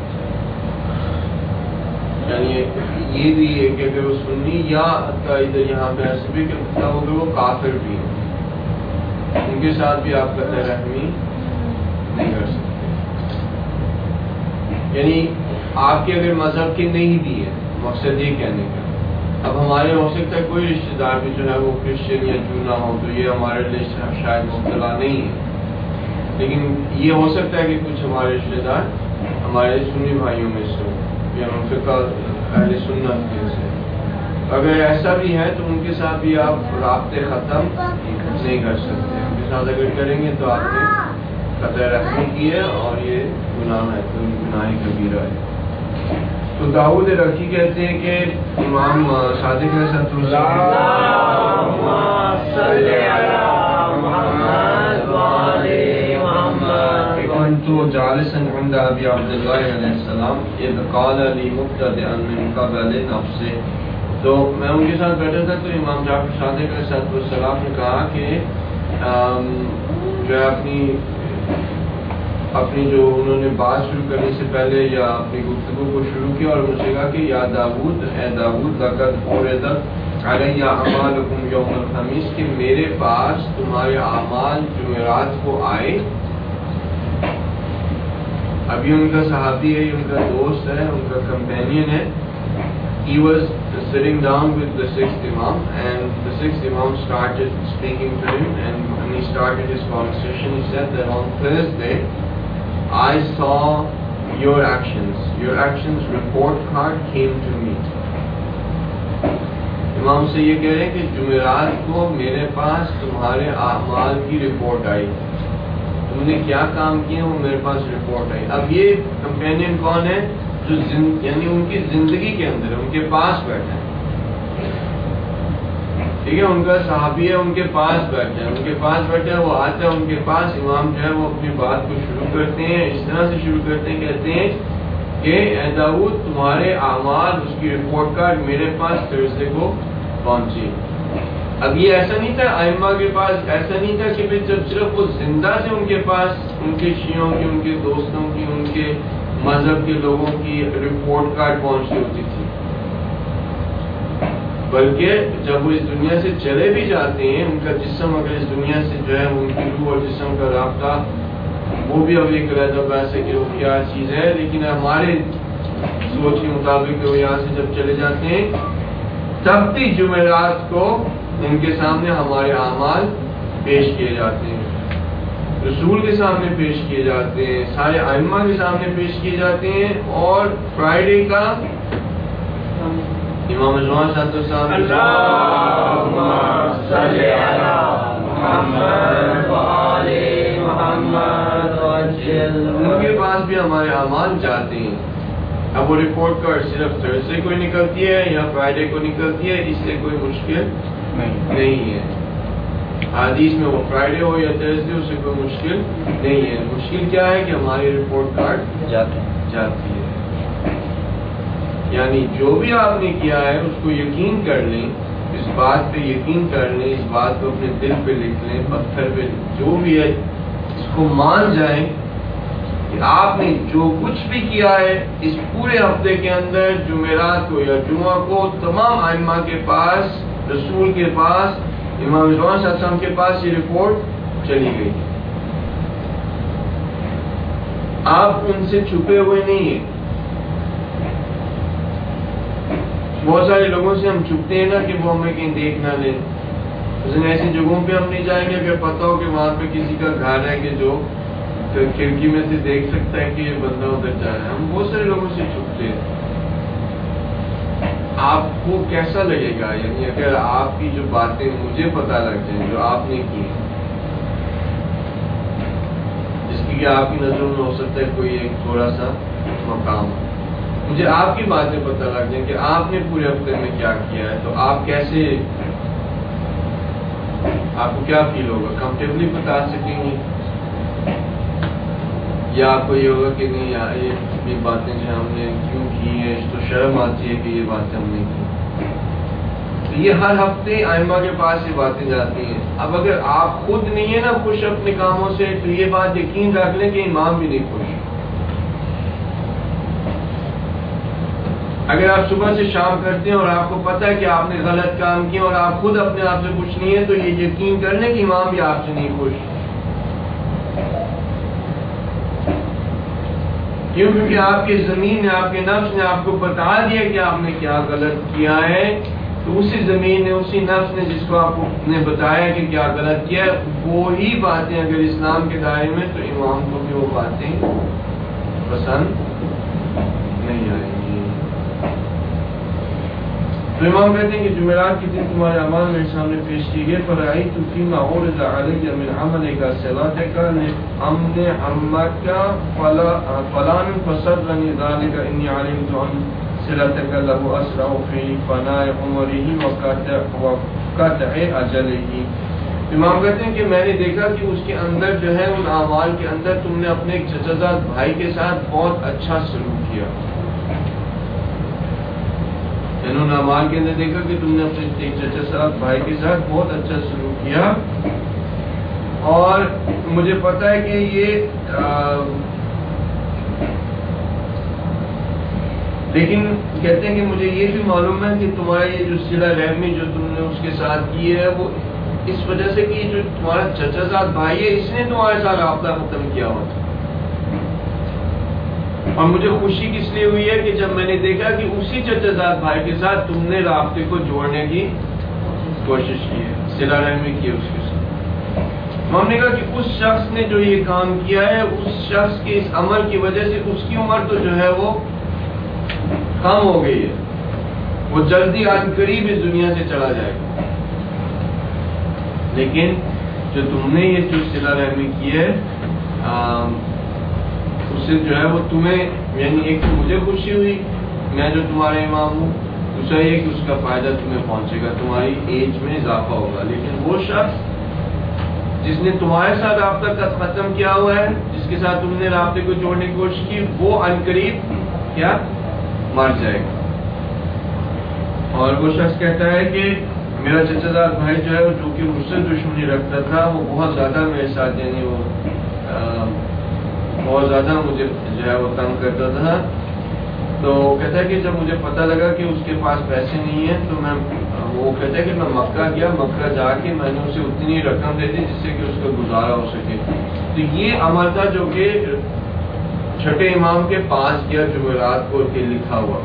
یعنی یہ بھی ہے کہ اگر وہ سنی یا حتیٰ ادھر یہاں پہ ایسے بھی کہ مطلب اگر وہ کافر بھی ہیں، ان کے ساتھ بھی آپ قطع رحمی نہیں کر سکتے. یعنی آپ کے اگر مذہب کے نہیں بھی ہے، مقصد یہ کہنے کا. اب ہمارے ہو سکتا ہے کوئی رشتے دار بھی جو ہے وہ کرسچن یا جو نہ ہو، تو یہ ہمارے لیے شاید مبتلا نہیں ہے. لیکن یہ ہو سکتا ہے کہ کچھ ہمارے رشتے دار ہمارے سنی بھائیوں میں سے ہو یا فقہ اہل سنت میں سے. اگر ایسا بھی ہے تو ان کے ساتھ بھی آپ رابطے ختم نہیں کر سکتے. ان کے ساتھ اگر کریں گے تو آپ نے قطع رحمی کی ہے اور یہ گناہ ہے، تو گناہ کبیرہ ہے. تو داؤد رقی کہتے ہیں کہ امام صادق علیہ السلام تو جالسا عند ابی عبداللہ علیہ السلام اذ قال لی مبتدئا من قبل نفسه. تو میں ان کے ساتھ بیٹھا تھا تو امام جعفر صادق علیہ السلام نے کہا کہ جو ہے اپنی اپنی جو انہوں نے بات شروع کرنے سے پہلے یا اپنی گفتگو کو شروع کیا اور مجھے کہا کہ یا داؤد، اے داؤد، لقد عرضت علی اعمالکم یوم الخمیس، کہ میرے پاس تمہارے اعمال جمعرات کو آئے. ابھی ان کا صحابی ہے، ان کا دوست ہے، ان کا کمپینین ہے. He was sitting down with the sixth Imam and the sixth Imam started speaking to him, and when he started his conversation he said that on Thursday I saw your actions. Your actions report card came to me. امام سے یہ کہہ رہے ہیں کہ جمعرات کو میرے پاس تمہارے اعمال کی رپورٹ آئی، تم نے کیا کام کیے وہ میرے پاس رپورٹ آئی. اب یہ کمپینین کون ہے؟ جو یعنی ان کی زندگی کے اندر ان کے پاس بیٹھا ہے. ٹھیک ہے، ان کا صحابی ہے، ان کے پاس بیٹھا ہے، ان کے پاس بیٹھا ہے، وہ آتا ہے ان کے پاس. امام جو ہے وہ اپنی بات کو شروع کرتے ہیں، اس طرح سے شروع کرتے ہیں، کہتے ہیں کہ اے داؤد، تمہارے اعمال اس کی رپورٹ کارڈ میرے پاس تھرسڈے کو پہنچی. اب یہ ایسا نہیں تھا ائمہ کے پاس، ایسا نہیں تھا کہ جب صرف وہ زندہ سے ان کے پاس ان کے شیعوں کی، ان کے دوستوں کی، ان کے مذہب کے لوگوں کی رپورٹ کارڈ پہنچتی ہوتی تھی، بلکہ جب وہ اس دنیا سے چلے بھی جاتے ہیں، ان کا جسم اگر اس دنیا سے جو ہے ان کی روح اور جسم کا رابطہ، وہ بھی اب ایک علیحدہ بحث ہے کہ وہ کیا چیز ہے. لیکن ہمارے سوچ کے مطابق وہ یہاں سے جب چلے جاتے ہیں تب بھی جمعرات کو ان کے سامنے ہمارے اعمال پیش کیے جاتے ہیں، رسول کے سامنے پیش کیے جاتے ہیں، سارے ائمہ کے سامنے پیش کیے جاتے ہیں. اور فرائیڈے کا امام زمان صاحب اللهم صل علی محمد و آل محمد وعجل. ان کے پاس بھی ہمارے اعمال جاتے ہیں. اب وہ رپورٹ کارڈ صرف تھرسڈے کو نکلتی ہے یا فرائیڈے کو نکلتی ہے، اس سے کوئی مشکل نہیں ہے. حدیث میں وہ فرائیڈے ہو یا تھرسڈے اس سے کوئی مشکل نہیں ہے. مشکل کیا ہے کہ ہماری رپورٹ کارڈ جاتی ہے. یعنی جو بھی آپ نے کیا ہے اس کو یقین کر لیں، اس بات پہ یقین کر لیں، اس بات کو اپنے دل پہ لکھ لیں، پتھر پہ جو بھی ہے اس کو مان جائیں کہ آپ نے جو کچھ بھی کیا ہے اس پورے ہفتے کے اندر، جمعرات کو یا جمعہ کو، تمام ائمہ کے پاس، رسول کے پاس، امام زمان صلی اللہ علیہ وسلم کے پاس یہ رپورٹ چلی گئی. آپ ان سے چھپے ہوئے نہیں ہیں. بہت سارے لوگوں سے ہم چھپتے ہیں نا کہ وہ ہمیں کہیں دیکھ نہ لیں. لیکن ایسی جگہوں پہ ہم نہیں جائیں گے اگر پتہ ہو کہ وہاں پہ کسی کا گھر ہے کہ جو کھڑکی میں سے دیکھ سکتا ہے کہ یہ بندہ ادھر جا رہا ہے. ہم بہت سارے لوگوں سے چھپتے ہیں. آپ کو کیسا لگے گا یعنی اگر آپ کی جو باتیں مجھے پتہ لگ جائیں جو آپ نے کی، جس کی کہ آپ کی نظروں میں ہو سکتا ہے کوئی ایک تھوڑا سا مقام، مجھے آپ کی باتیں پتہ لگ جائیں کہ آپ نے پورے ہفتے میں کیا کیا ہے، تو آپ کیسے، آپ کو کیا فیل ہوگا؟ کمفرٹیبلی بتا سکیں گے یا آپ کو یہ ہوگا کہ نہیں یار یہ باتیں جو ہم نے کیوں کی ہیں، اس تو شرم آتی ہے کہ یہ باتیں ہم نے کی. تو یہ ہر ہفتے ائمہ کے پاس یہ باتیں جاتی ہیں. اب اگر آپ خود نہیں ہیں نا خوش اپنے کاموں سے تو یہ بات یقین رکھ لیں کہ امام بھی نہیں خوش. اگر آپ صبح سے شام کرتے ہیں اور آپ کو پتہ ہے کہ آپ نے غلط کام کیا اور آپ خود اپنے آپ سے خوش نہیں ہیں تو یہ یقین کر لیں کہ امام بھی آپ سے نہیں خوش. کیوں؟ کیونکہ آپ کے زمین نے، آپ کے نفس نے آپ کو بتا دیا کہ آپ نے کیا غلط کیا ہے. تو اسی زمین نے، اسی نفس نے جس کو آپ نے بتایا کہ کیا غلط کیا ہے، وہی باتیں اگر اسلام کے دائرے میں تو امام کو بھی وہ باتیں پسند نہیں آئیں گی. تو امام کہتے ہیں کہ جمعرات کے دن تمہارے اعمال میرے سامنے پیش کی گئے. فرأیت فیما عرض علی من عملک صلاتک لامن عمک فلان فسرنی ذلک انی علمت ان صلاتک له اسرع فی فناء عمره وقطع اجلہ. امام کہتے ہیں کہ میں نے دیکھا کہ اس کے اندر جو ہے ان اعمال کے اندر تم نے اپنے ایک چچا زاد بھائی کے ساتھ بہت اچھا سلوک کیا. انہوں نے اعمال کے اندر دیکھا کہ تم نے اپنے ایک چچا صاحب بھائی کے ساتھ بہت اچھا سلوک کیا. اور مجھے پتہ ہے کہ یہ آ, لیکن کہتے ہیں کہ مجھے یہ بھی معلوم ہے کہ تمہارا یہ جو صلہ رحمی جو تم نے اس کے ساتھ کی ہے وہ اس وجہ سے کہ جو تمہارا چچا صاحب بھائی ہے اس نے تمہارے ساتھ رابطہ ختم کیا ہوتا. اور مجھے خوشی کس لیے ہوئی ہے کہ جب میں نے دیکھا کہ اسی چچا زاد بھائی کے ساتھ تم نے رابطے کو جوڑنے کی کوشش کی ہے، صلہ رحمی کی اس کے ساتھ. ہم نے کہا کہ اس شخص نے جو یہ کام کیا ہے اس شخص کے اس عمل کی وجہ سے اس کی عمر تو جو ہے وہ کم ہو گئی ہے، وہ جلدی آج قریب اس دنیا سے چلا جائے گا. لیکن جو تم نے یہ جو صلہ رحمی کی ہے اس سے جو ہے وہ تمہیں، یعنی ایک تو مجھے خوشی ہوئی میں جو تمہارے امام ہوں، دوسرا یہ کہ اس کا فائدہ تمہیں پہنچے گا، تمہاری ایج میں اضافہ ہوگا. لیکن وہ شخص جس نے تمہارے ساتھ رابطہ ختم کیا ہوا ہے، جس کے ساتھ تم نے رابطے کو جوڑنے کی کوشش کی، وہ عنقریب کیا مر جائے گا. اور وہ شخص کہتا ہے کہ میرا چچا زاد بھائی جو ہے جو کہ مجھ سے دشمنی رکھتا تھا وہ بہت زیادہ میرے ساتھ، یعنی وہ بہت زیادہ مجھے جو ہے وہ تنگ کرتا تھا. تو کہتا ہے کہ جب مجھے پتہ لگا کہ اس کے پاس پیسے نہیں ہیں تو میں، وہ کہتا ہے کہ میں مکہ گیا، مکہ جا کے میں نے اسے اتنی رقم دے دی جس سے کہ اس کا گزارا ہو سکے. تو یہ عمل تھا جو کہ چھٹے امام کے پاس کیا جمعرات کو کے لکھا ہوا.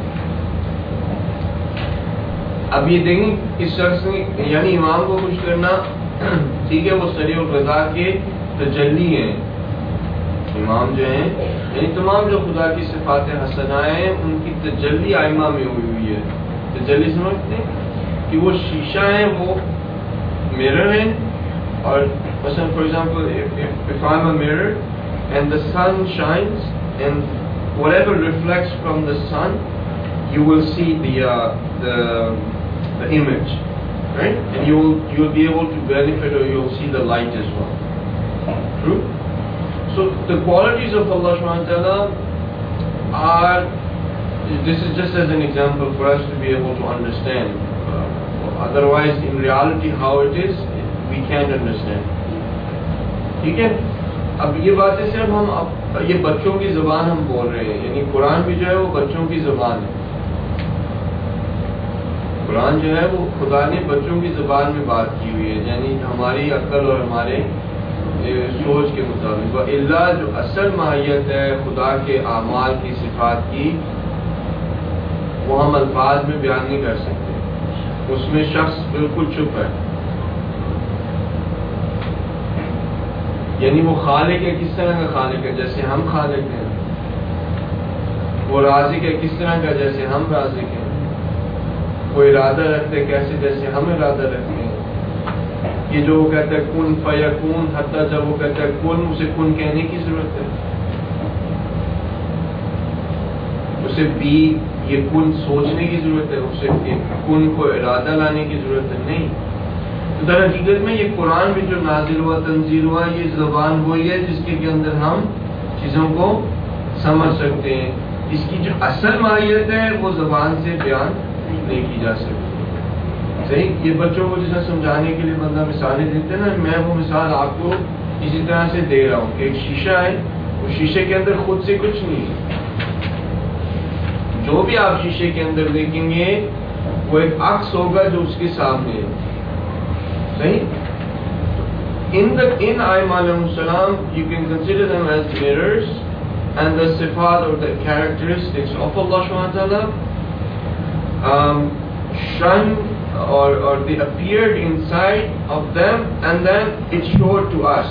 اب یہ دیکھیں اس شخص نے، یعنی امام کو خوش کرنا ٹھیک ہے، وہ سریع الرضا کے تجلی ہیں. امام جو ہیں یعنی تمام جو خدا کی صفات حسنہ ہیں ان کی تجلی ائمہ میں ہوئی ہوئی ہے. تجلی سمجھتے ہیں کہ وہ شیشہ ہے، وہ mirror ہے، اور مثلا for example if, if, if I'm a mirror and the sun shines and whatever reflects from the sun you will see the uh, the the image, right? And you will you will be able to benefit, or you will see the light as well. True? So the qualities of Allah subhanahu wa ta'ala are, this is just as an example for us to be able to understand. Uh, otherwise in reality how it is we can't understand. ٹھیک ہے؟ اب یہ باتیں صرف ہم اب یہ بچوں کی زبان ہم بول رہے ہیں، یعنی قرآن بھی جو ہے وہ بچوں کی زبان ہے. قرآن جو ہے وہ خدا نے بچوں کی زبان میں بات کی ہوئی ہے، یعنی ہماری عقل اور ہمارے سوچ کے مطابق. اللہ جو اصل ماہیت ہے خدا کے اعمال کی، صفات کی، وہ ہم الفاظ میں بیان نہیں کر سکتے، اس میں شخص بالکل چپ ہے. یعنی وہ خالق ہے، کس طرح کا خالق ہے؟ جیسے ہم خالق ہیں. وہ رازق ہے، کس طرح کا؟ جیسے ہم رازق ہیں. وہ ارادہ رکھتے کیسے؟ جیسے ہم ارادہ رکھتے ہیں. یہ جو وہ کہتا ہے کن فیکون، حتیٰ جب وہ کہتا ہے کن، اسے کن کہنے کی ضرورت ہے، اسے بھی یہ کن سوچنے کی ضرورت ہے، اسے کن کو ارادہ لانے کی ضرورت ہے نہیں. تو در حقیقت میں یہ قرآن بھی جو نازل ہوا، تنزیل ہوا، یہ زبان وہی ہے جس کے اندر ہم چیزوں کو سمجھ سکتے ہیں. اس کی جو اصل ماہیت ہے وہ زبان سے بیان نہیں کی جا سکتی. صحیح؟ یہ بچوں کو جیسا سمجھانے کے لیے بندہ مثالیں دیتے ہیں نا، میں وہ مثال آپ کو اسی طرح سے دے رہا ہوں کہ ایک شیشہ ہے، اس شیشے کے اندر خود سے کچھ نہیں ہے. جو بھی آپ شیشے کے اندر دیکھیں گے وہ ایک عکس ہوگا جو اس کے سامنے ہے. صحیح؟ In the in Aima alayhi salam, you can consider them as mirrors, and the sifat or the characteristics of Allah subhanahu wa ta'ala um, shine or, or they appeared inside of them, and then it showed to us.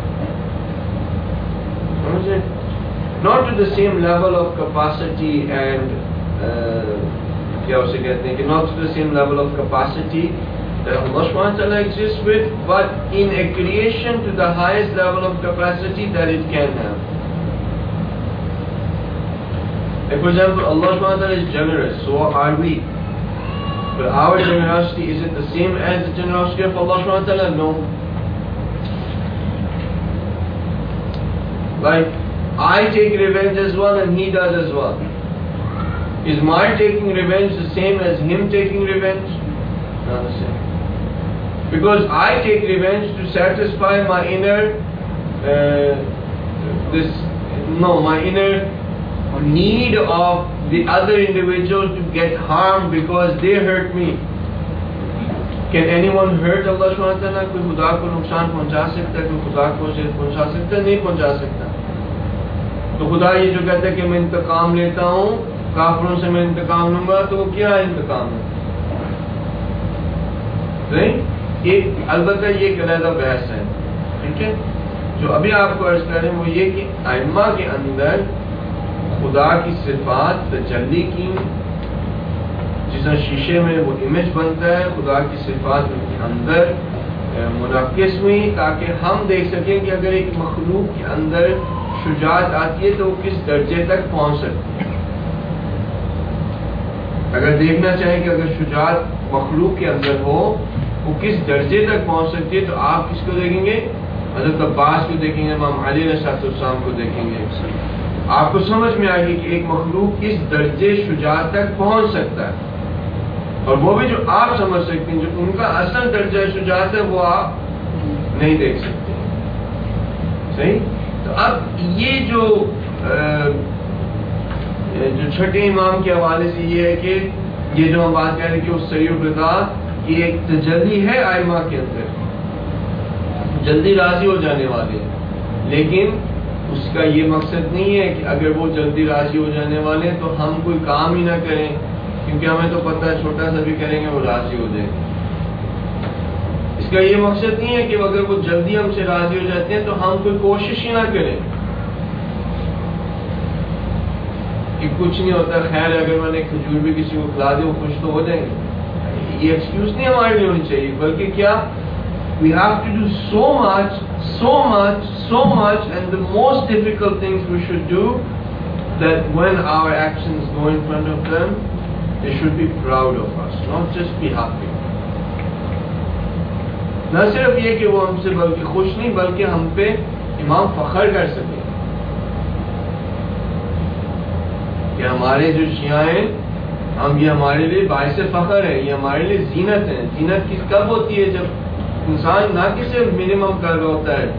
Not to the same level of capacity and kya use kehte hain ki not to the same level of capacity that Allah subhanahu wa ta'ala exists with, but in a creation to the highest level of capacity that it can have. Like for example, Allah subhanahu wa ta'ala is generous, so are we. But our generosity, is it the same as the generosity of Allah subhanahu wa ta'ala? No. Like, I take revenge as well and he does as well. Is my taking revenge the same as him taking revenge? Not the same. Because I take revenge to satisfy my inner uh, this no my inner need of the other individual to get harmed because they hurt me. Can anyone hurt Allah subhanahu wa ta'ala? کوئی خدا کو نقصان پہنچا سکتا ہے؟ کوئی خدا کو اسے پہنچا سکتا ہے؟ نہیں پہنچا سکتا. تو خدا یہ جو کہتا ہے کہ میں انتقام لیتا ہوں، کافروں سے میں انتقام لوں گا، تو وہ کیا انتقام ہے؟ نہیں؟ ایک البتہ یہ ایک علیحدہ بحث ہے. ٹھیک ہے؟ جو ابھی آپ کو عرض کر رہے ہیں وہ یہ کہ ائمہ کے اندر خدا کی صفات تجلی کی، جس طرح شیشے میں وہ امیج بنتا ہے، خدا کی صفات ان کے اندر منعکس ہوئی تاکہ ہم دیکھ سکیں کہ اگر ایک مخلوق کے اندر شجاعت آتی ہے تو وہ کس درجے تک پہنچ سکتی ہے. اگر دیکھنا چاہیں کہ اگر شجاعت مخلوق کے اندر ہو وہ کس درجے تک پہنچ سکتی ہے، تو آپ کس کو دیکھیں گے؟ حضرت عباس کو دیکھیں گے، امام علی علیہ السلام کو دیکھیں گے. آپ کو سمجھ میں آئے گی کہ ایک مخلوق کس درجے شجاعت تک پہنچ سکتا ہے، اور وہ بھی جو آپ سمجھ سکتے ہیں، جو ان کا اصل درجہ شجاعت ہے وہ آپ نہیں دیکھ سکتے. صحیح؟ تو اب یہ جو جو چھٹے امام کے حوالے سے یہ ہے کہ یہ جو ہم بات کر رہے ہیں کہ اس سریع الرضا یہ ایک تجلی ہے ائمہ کے اندر، جلدی راضی ہو جانے والے ہیں، لیکن اس کا یہ مقصد نہیں ہے کہ اگر وہ جلدی راضی ہو جانے والے ہیں تو ہم کوئی کام ہی نہ کریں، کیونکہ ہمیں تو پتہ ہے چھوٹا سا بھی کریں گے وہ راضی ہو جائیں گے. اس کا یہ مقصد نہیں ہے کہ اگر وہ جلدی ہم سے راضی ہو جاتے ہیں تو ہم کوئی کوشش ہی نہ کریں کہ کچھ نہیں ہوتا، خیر اگر میں نے کھجور بھی کسی کو کھلا دی وہ خوش تو ہو جائیں گے. یہ ایکسکیوز نہیں ہمارے لیے ہونی چاہیے، بلکہ کیا we have to do so much, so much, so much, and the most difficult things we should do, that when our actions go in front of them, they should be proud of us, not just be happy. نہ صرف یہ کہ وہ ہم سے بلکہ خوش نہیں، بلکہ ہم پہ امام فخر کر سکے کہ ہمارے جو شیعہ ہیں، ہم یہ ہمارے لیے باعث فخر ہے، یہ ہمارے لیے زینت ہے. زینت کس کب ہوتی ہے؟ جب انسان نہ کسی منیمم کر رہا ہوتا ہے.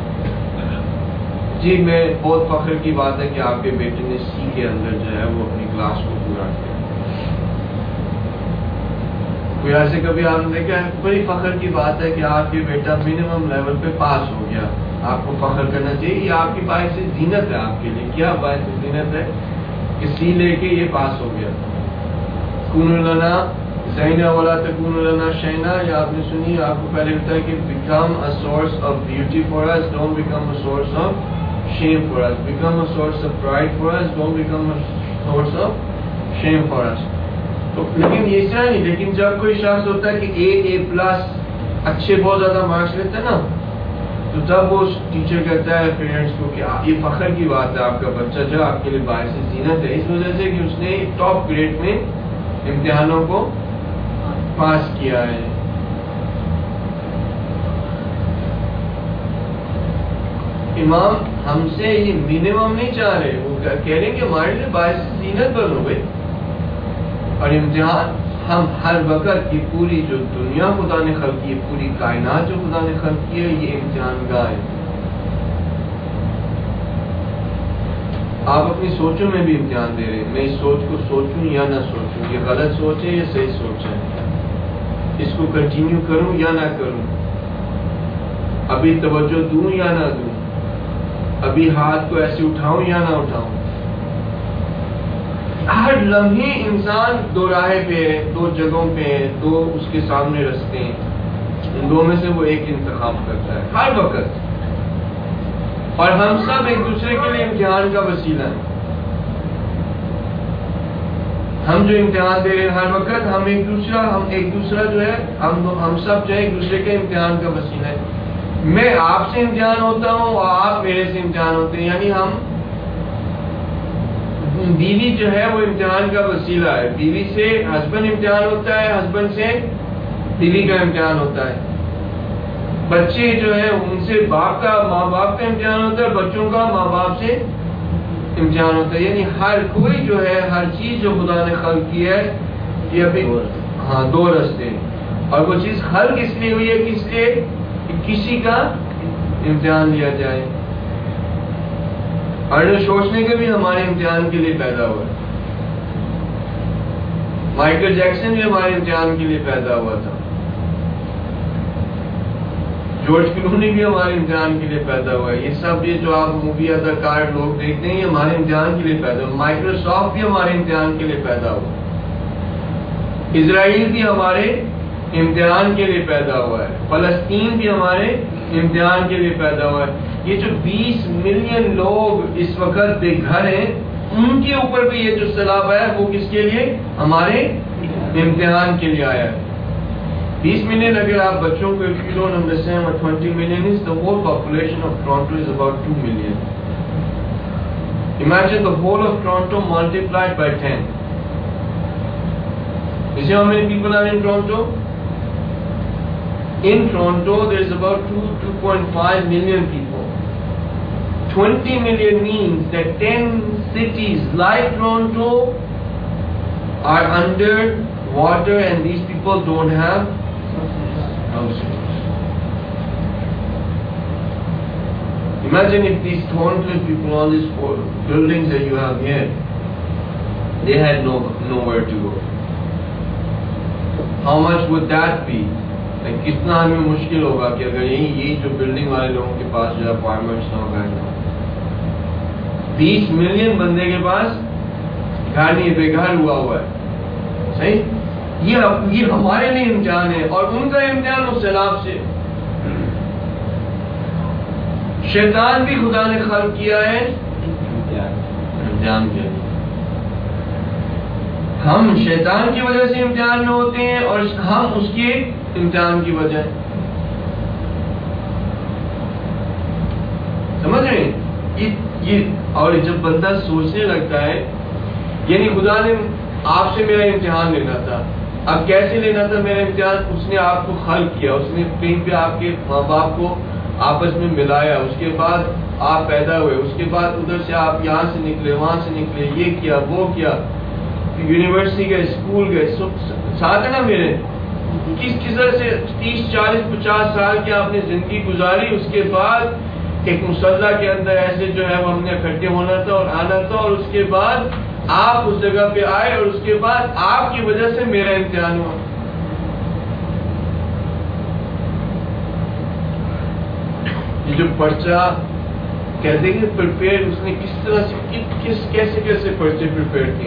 جی میں بہت فخر کی بات ہے کہ آپ کے بیٹے نے سی کے اندر جو ہے وہ اپنی کلاس کو پورا کیا. کوئی ایسے کبھی آپ نے دیکھا ہے؟ بڑی فخر کی بات ہے کہ آپ کے بیٹا منیمم لیول پہ پاس ہو گیا. آپ کو فخر کرنا چاہیے، یہ آپ کی باعث زینت ہے. آپ کے لیے کیا باعث زینت ہے کہ سی لے کے یہ پاس ہو گیا. کون لنا زینا ولا تکون لنا شینا، یا آپ نے سنی، آپ کو پہلے بتایا کہ become a source of beauty for us, don't become a source of shame for us. Become a source of pride for us, don't become a source of shame for us. تو لیکن یہ اس طرح نہیں. لیکن جب کوئی شخص ہوتا ہے کہ اے اے پلس اچھے بہت زیادہ مارکس لیتا ہے نا، تو تب وہ ٹیچر کہتا ہے پیرنٹس کو کہ یہ فخر کی بات ہے، آپ کا بچہ جو آپ کے لیے باعث زینت ہے، اس وجہ سے کہ اس نے ٹاپ گریڈ میں امتحانوں کو پاس کیا ہے. امام ہم سے یہ منیمم نہیں چاہ رہے، وہ کہہ رہے ہیں کہ ہمارے لیے باعث زینت بنو بھائی. اور امتحان ہم ہر وقت کی پوری جو دنیا خدا نے خلق کی ہے، پوری کائنات جو خدا نے خلق کی ہے، یہ امتحان گاہ ہے. آپ اپنی سوچوں میں بھی امتحان دے رہے ہیں. میں اس سوچ کو سوچوں یا نہ سوچوں، یہ غلط سوچ ہے یا صحیح سوچ ہے، اس کو کنٹینیو کروں یا نہ کروں، ابھی توجہ دوں یا نہ دوں، ابھی ہاتھ کو ایسے اٹھاؤں یا نہ اٹھاؤں. ہر لمحے انسان دو راہیں پہ ہے، دو جگہوں پہ ہے، دو اس کے سامنے رستے ہیں، ان دو میں سے وہ ایک انتخاب کرتا ہے ہر وقت. اور ہم سب ایک دوسرے کے لیے امتحان کا وسیلہ ہیں. ہم جو امتحان دے رہے ہیں ہر وقت، ہم ایک دوسرا ہم ایک دوسرا جو ہے ہم ہم سب جو ہے ایک دوسرے کے امتحان کا وسیلہ ہے. میں آپ سے امتحان ہوتا ہوں اور آپ میرے سے امتحان ہوتے ہیں. یعنی ہم بیوی جو ہے وہ امتحان کا وسیلہ ہے. بیوی سے ہسبینڈ امتحان ہوتا ہے، ہسبینڈ سے بیوی کا امتحان ہوتا ہے. بچے جو ہے ان سے باپ کا ماں باپ کا امتحان ہوتا ہے، بچوں کا ماں باپ سے امتحان ہوتا ہے. یعنی ہر کوئی جو ہے ہر چیز جو خدا نے خلق کی ہے، یہ ابھی ہاں دو رستے ہیں. اور وہ چیز خلق اس لیے ہوئی ہے کس لیے؟ کہ کسی کا امتحان لیا جائے. اور سوچنے کے بھی ہمارے امتحان کے لیے پیدا ہوا ہے. مائیکل جیکسن بھی ہمارے امتحان کے لیے پیدا ہوا تھا. جارج کلونی بھی ہمارے امتحان کے لیے پیدا ہوا ہے. یہ سب یہ جو آپ مووی اداکار لوگ دیکھتے ہیں یہ ہمارے امتحان کے لیے پیدا ہوا. مائکروسافٹ بھی ہمارے امتحان کے لیے پیدا ہوا. اسرائیل بھی ہمارے امتحان کے لیے پیدا ہوا ہے. فلسطین بھی ہمارے امتحان کے لیے پیدا ہوا ہے. یہ جو بیس ملین لوگ اس وقت بے گھر ہیں، ان کے اوپر بھی یہ جو سیلاب ہے وہ کس کے لیے؟ ہمارے امتحان کے لیے آیا ہے. بیس ملین اگر آپ بچوں کو if you don't understand what twenty million is, the whole population of Toronto is about two million. Imagine the whole of Toronto multiplied by ten. You see how many people are in Toronto? In Toronto there is about two to two point five million people. twenty million means that ten cities like Toronto are under water and these people don't have houses. Imagine if these Toronto people, all these four buildings that you have here, they had no nowhere to go. How much would that be? Like, کتنا ہمیں مشکل ہوگا کہ اگر یہی یہی جو بلڈنگ والے لوگوں کے پاس جو اپارٹمنٹس نہ ہوگا. بیس ملین بندے کے پاس گھر نہیں، بے گھر ہوا ہوا ہے. صحیح؟ یہ یہ ہمارے لیے امتحان ہے اور ان کا امتحان اس سیلاب سے. شیطان بھی خدا نے خلق کیا ہے امتحان کے لیے. ہم شیطان کی وجہ سے امتحان میں ہوتے ہیں اور ہم اس کے امتحان کی وجہ. سمجھ رہے ہیں یہ؟ اور جب بندہ سوچنے لگتا ہے یعنی خدا نے آپ سے میرا امتحان لینا تھا. اب کیسے لینا تھا میرا امتحان؟ اس نے آپ کو خلق کیا, اس نے کہیں پہ آپ کے ماں باپ کو آپس میں ملایا, اس کے بعد آپ پیدا ہوئے, اس کے بعد ادھر سے آپ یہاں سے نکلے وہاں سے نکلے, یہ کیا وہ کیا, یونیورسٹی گئے, اسکول گئے, ساتھ ہے نا میرے. کس کس طرح سے تیس چالیس پچاس سال کی آپ نے زندگی گزاری. اس کے بعد ایک مسلح کے اندر ایسے جو ہے وہ ہم نے اکٹھے ہونا تھا اور آنا تھا, اور اس کے بعد آپ اس جگہ پہ آئے اور اس کے بعد آپ کی وجہ سے میرا امتحان ہوا. یہ جو پرچہ کہتے ہیں پریپیئر, اس نے کس طرح سے کس کیسے کیسے پرچے پریپیئر کیے.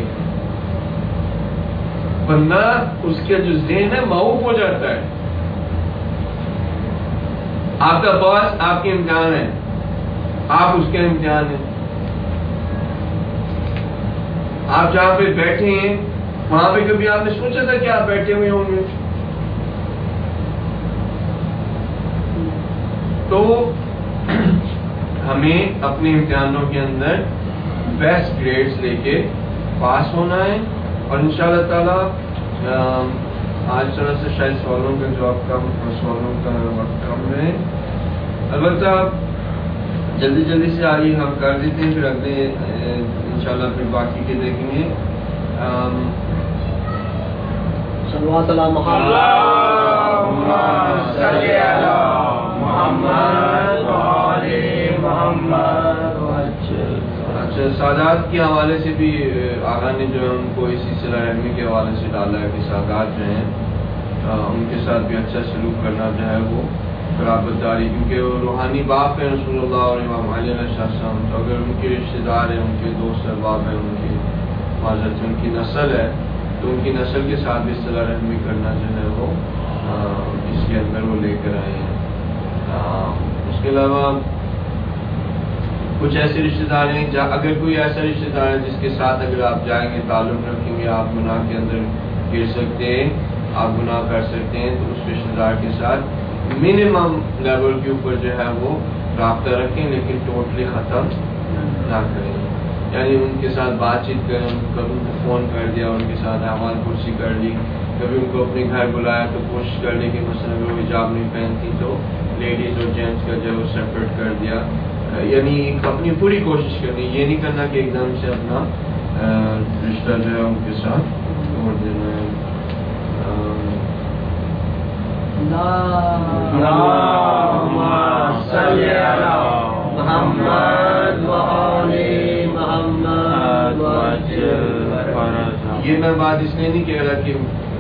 بندہ اس کا جو ذہن ہے معوف ہو جاتا ہے. آپ کا باس آپ کے امتحان ہے, آپ اس کے امتحان ہیں. آپ جہاں پہ بیٹھے ہیں وہاں پہ کبھی آپ نے سوچا تھا کہ آپ بیٹھے ہوئے ہوں گے؟ تو ہمیں اپنے امتحانوں کے اندر بیسٹ گریڈز لے کے پاس ہونا ہے. اور انشاءاللہ تعالی آج تھوڑا سا شاید سوالوں کا جواب کم اور سوالوں کا وقت کم ہے. البتہ جلدی جلدی سے آئیے ہم کر دیتے ہیں, پھر اگلے انشاءاللہ پھر باقی کے دیکھیں گے. صلوات اللہ محمد. اچھا, سادات کے حوالے سے بھی آقا نے جو ہے ان کو اسی صلہ رحمی کے حوالے سے ڈالا ہے کہ سادات جو ہیں ان کے ساتھ بھی اچھا سلوک کرنا جو ہے وہ قرابت داری, کیونکہ وہ روحانی باپ ہیں رسول اللہ اور امام علی علیہ السلام. تو اگر ان کے رشتے دار ہیں, ان کے دوست احباب ہیں, ان کی معذرت ان کی نسل ہے, تو ان کی نسل کے ساتھ بھی صلہ رحمی کرنا جو ہے وہ اس کے اندر وہ لے کر آئے ہیں. اس کے علاوہ کچھ ایسے رشتے دار ہیں اگر کوئی ایسا رشتے دار ہے جس کے ساتھ اگر آپ جائیں گے, تعلق رکھیں گے, آپ گناہ کے اندر گر سکتے ہیں, آپ گناہ کر سکتے ہیں, تو اس رشتے دار کے ساتھ منیمم لیول کے اوپر جو ہے وہ رابطہ رکھیں, لیکن ٹوٹلی ختم نہ کریں. یعنی ان کے ساتھ بات چیت کریں, کبھی ان کو فون کر دیا, ان کے ساتھ احوال پرسی کر لی, کبھی ان کو اپنے گھر بلایا تو کوشش کر لی کہ مثلا اگر وہ حجاب نہیں پہنتی تو لیڈیز اور جینٹس کا جو ہے وہ سیپریٹ کر دیا. یعنی اپنی پوری کوشش کرنی, یہ نہیں کرنا کہ ایک دم سے اپنا رشتہ جو ہے ان کے ساتھ توڑ دینا ہے. اللہم صلی علی محمد و آل محمد وعجل. یہ میں بات اس لیے نہیں کہہ رہا کہ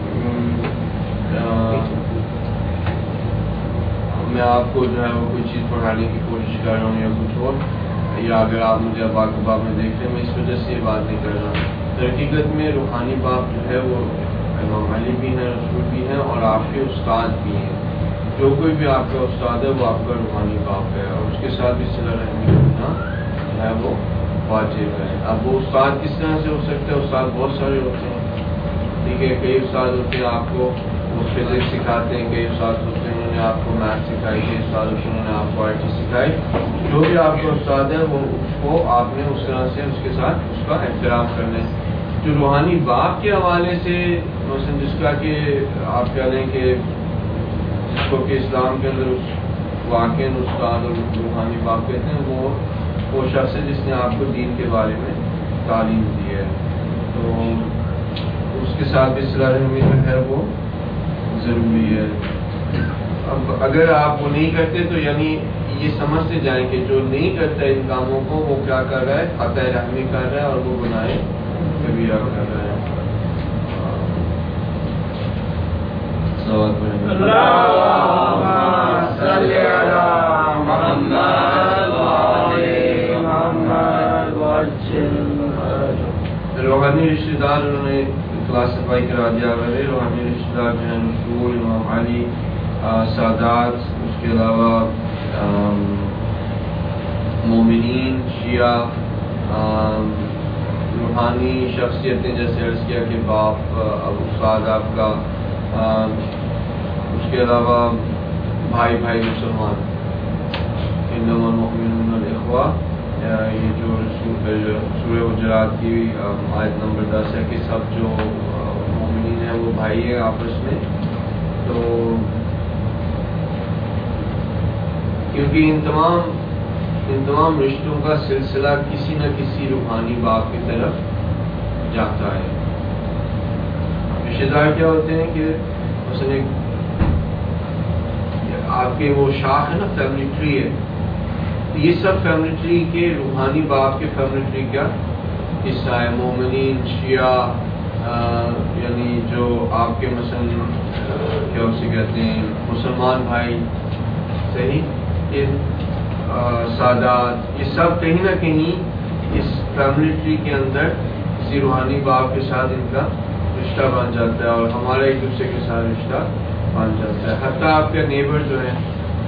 میں آپ کو جو ہے وہ کوئی چیز پڑھانے کی کوشش کر رہا ہوں یا کچھ اور, یا اگر آپ مجھے ابا کے باپ میں دیکھ رہے ہیں, میں اس وجہ سے یہ بات نہیں کر رہا ہوں. حقیقت میں روحانی باپ جو ہے وہ امام علی بھی ہیں, رسول بھی ہیں, اور آپ کے استاد بھی ہیں. جو کوئی بھی آپ کا استاد ہے وہ آپ کا روحانی باپ ہے, اور اس کے ساتھ بھی صلہ رحمی کرنا جو ہے وہ واجب ہے. اب وہ استاد کس طرح سے ہو سکتا ہے؟ استاد بہت سارے ہوتے ہیں, ٹھیک ہے. کئی استاد ہوتے ہیں آپ کو وہ فزکس سکھاتے ہیں, کئی استاد ہوتے ہیں انہوں نے آپ کو میتھ سکھائی, کئی استاد ہوتے ہیں انہوں نے آپ کو آئی ٹی سکھائی. جو بھی آپ کا استاد ہے وہ اس کو آپ نے اس طرح سے اس کے ساتھ اس کا احترام کرنا ہے. جو روحانی باپ کے حوالے سے مثلا جس کا کہ آپ کہہ لیں کہ جس کو کہ اسلام کے اندر اس واقع استاد اور روحانی باپ کہتے ہیں, وہ وہ شخص ہے جس نے آپ کو دین کے بارے میں تعلیم دی ہے, تو اس کے ساتھ بھی صلہ رحمی جو ہے وہ ضروری ہے. اب اگر آپ وہ نہیں کرتے تو یعنی یہ سمجھتے جائیں کہ جو نہیں کرتا ان کاموں کو وہ کیا کر رہا ہے, قطع رحمی کر رہا ہے, اور وہ گناہ کبیرہ کر رہا ہے. اللہم صلی علی محمد و آل محمد وعجل. روحانی رشتے دار انہوں نے کلاسیفائی کرا دیا ہے. روحانی رشتے دار جو ہیں رسول, امام علی, سادات, اس کے علاوہ مومنین, شیعہ, روحانی شخصیتیں جیسے عرض کیا کہ باپ اب استاد آپ کا، اس کے علاوہ بھائی بھائی مسلمان، انما المؤمنون الاخوہ، یہ جو سورہ حجرات کی آیت نمبر دس ہے کہ سب جو مومنین ہیں وہ بھائی ہیں آپس میں. تو کیونکہ ان تمام ان تمام رشتوں کا سلسلہ کسی نہ کسی روحانی باپ کی طرف جاتا ہے. رشتے دار کیا ہوتے ہیں کہ مثلا ایک آپ کے وہ شاخ ہے نا، فیملی ٹری ہے، یہ سب فیملی ٹری کے روحانی باپ کے فیملی ٹری کا حصہ ہے. مومنین، شیعہ، یعنی جو آپ کے مثلا کیا اسے کہتے ہیں مسلمان بھائی، صحیح، یہ سادات، یہ سب کہیں نہ کہیں اس فیملی ٹری کے اندر کسی روحانی باپ کے ساتھ ان کا رشتہ بن جاتا ہے، اور ہمارا ایک دوسرے کے ساتھ رشتہ بن جاتا ہے. حتیٰ آپ کا نیبر جو ہے،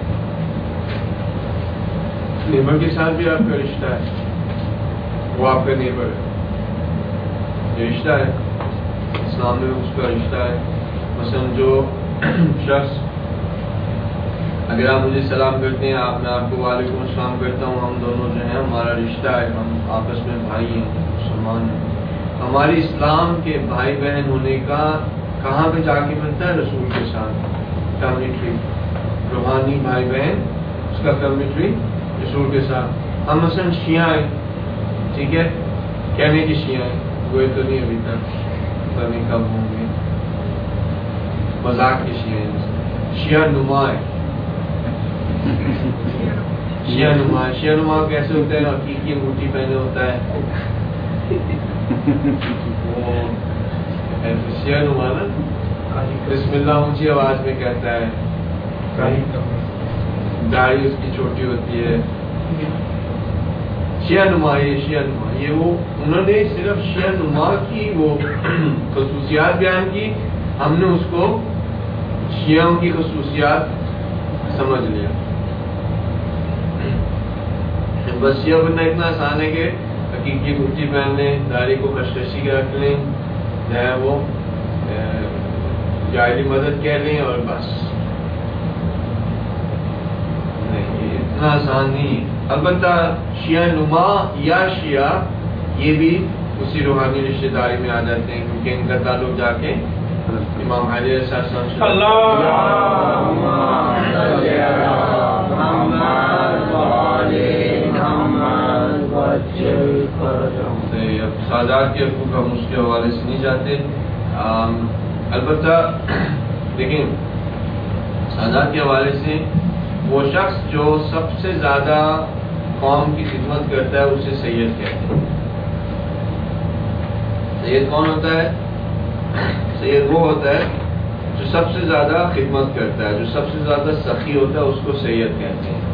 نیبر کے ساتھ بھی آپ کا رشتہ ہے، وہ آپ کا نیبر ہے، یہ رشتہ ہے اسلام میں، اس کا رشتہ ہے. مثلا جو شخص، اگر آپ مجھے سلام کرتے ہیں، آپ میں آپ کو وعلیکم السلام کرتا ہوں، ہم دونوں جو ہیں ہمارا رشتہ ہے، ہم آپس میں بھائی ہیں، مسلمان ہیں. ہماری اسلام کے بھائی بہن ہونے کا کہاں پہ جا کے ملتا ہے؟ رسول کے ساتھ، فیملی ٹری، روحانی بھائی بہن، اس کا فیملی ٹری رسول کے ساتھ. ہم مثلا شیعہ ہیں، ٹھیک ہے، کہنے کی شیعہ ہیں، ہوئے تو نہیں ابھی تک، پتہ نہیں کب ہوں گے، مذاق کی شیعہ ہیں، شیعہ نما ہے. شیعہ نما شیعہ نما کیسے ہوتا ہے؟ حقیقی انگوٹھی پہنے ہوتا ہے وہ شیعہ نما نا، بسم اللہ اونچی آواز میں کہتا ہے، داڑھی اس کی چھوٹی ہوتی ہے. شیعہ نما، یہ شیعہ نما، یہ وہ انہوں نے صرف شیعہ نما کی وہ خصوصیات بیان کی، ہم نے اس کو شیعوں کی خصوصیات سمجھ لیا. بس شیعہ بننا اتنا آسان ہے کہ حقیقی گھٹی پہن لیں، داڑھی کو کشکشی کے رکھ لیں، جو ہے وہ جاہلی مدد کہہ لیں، اور بس. نہیں، اتنا آسان نہیں. البتہ شیعہ نما یا شیعہ یہ بھی اسی روحانی رشتہ داری میں آ جاتے ہیں، کیونکہ ان کا تعلق جا کے امام علی علیہ السلام سے. اب سادات کے حقوق ہم اس کے حوالے سے نہیں جاتے. البتہ لیکن سادات کے حوالے سے وہ شخص جو سب سے زیادہ قوم کی خدمت کرتا ہے اسے سید کہتے ہیں. سید کون ہوتا ہے؟ سید وہ ہوتا ہے جو سب سے زیادہ خدمت کرتا ہے، جو سب سے زیادہ سخی ہوتا ہے، اس کو سید کہتے ہیں.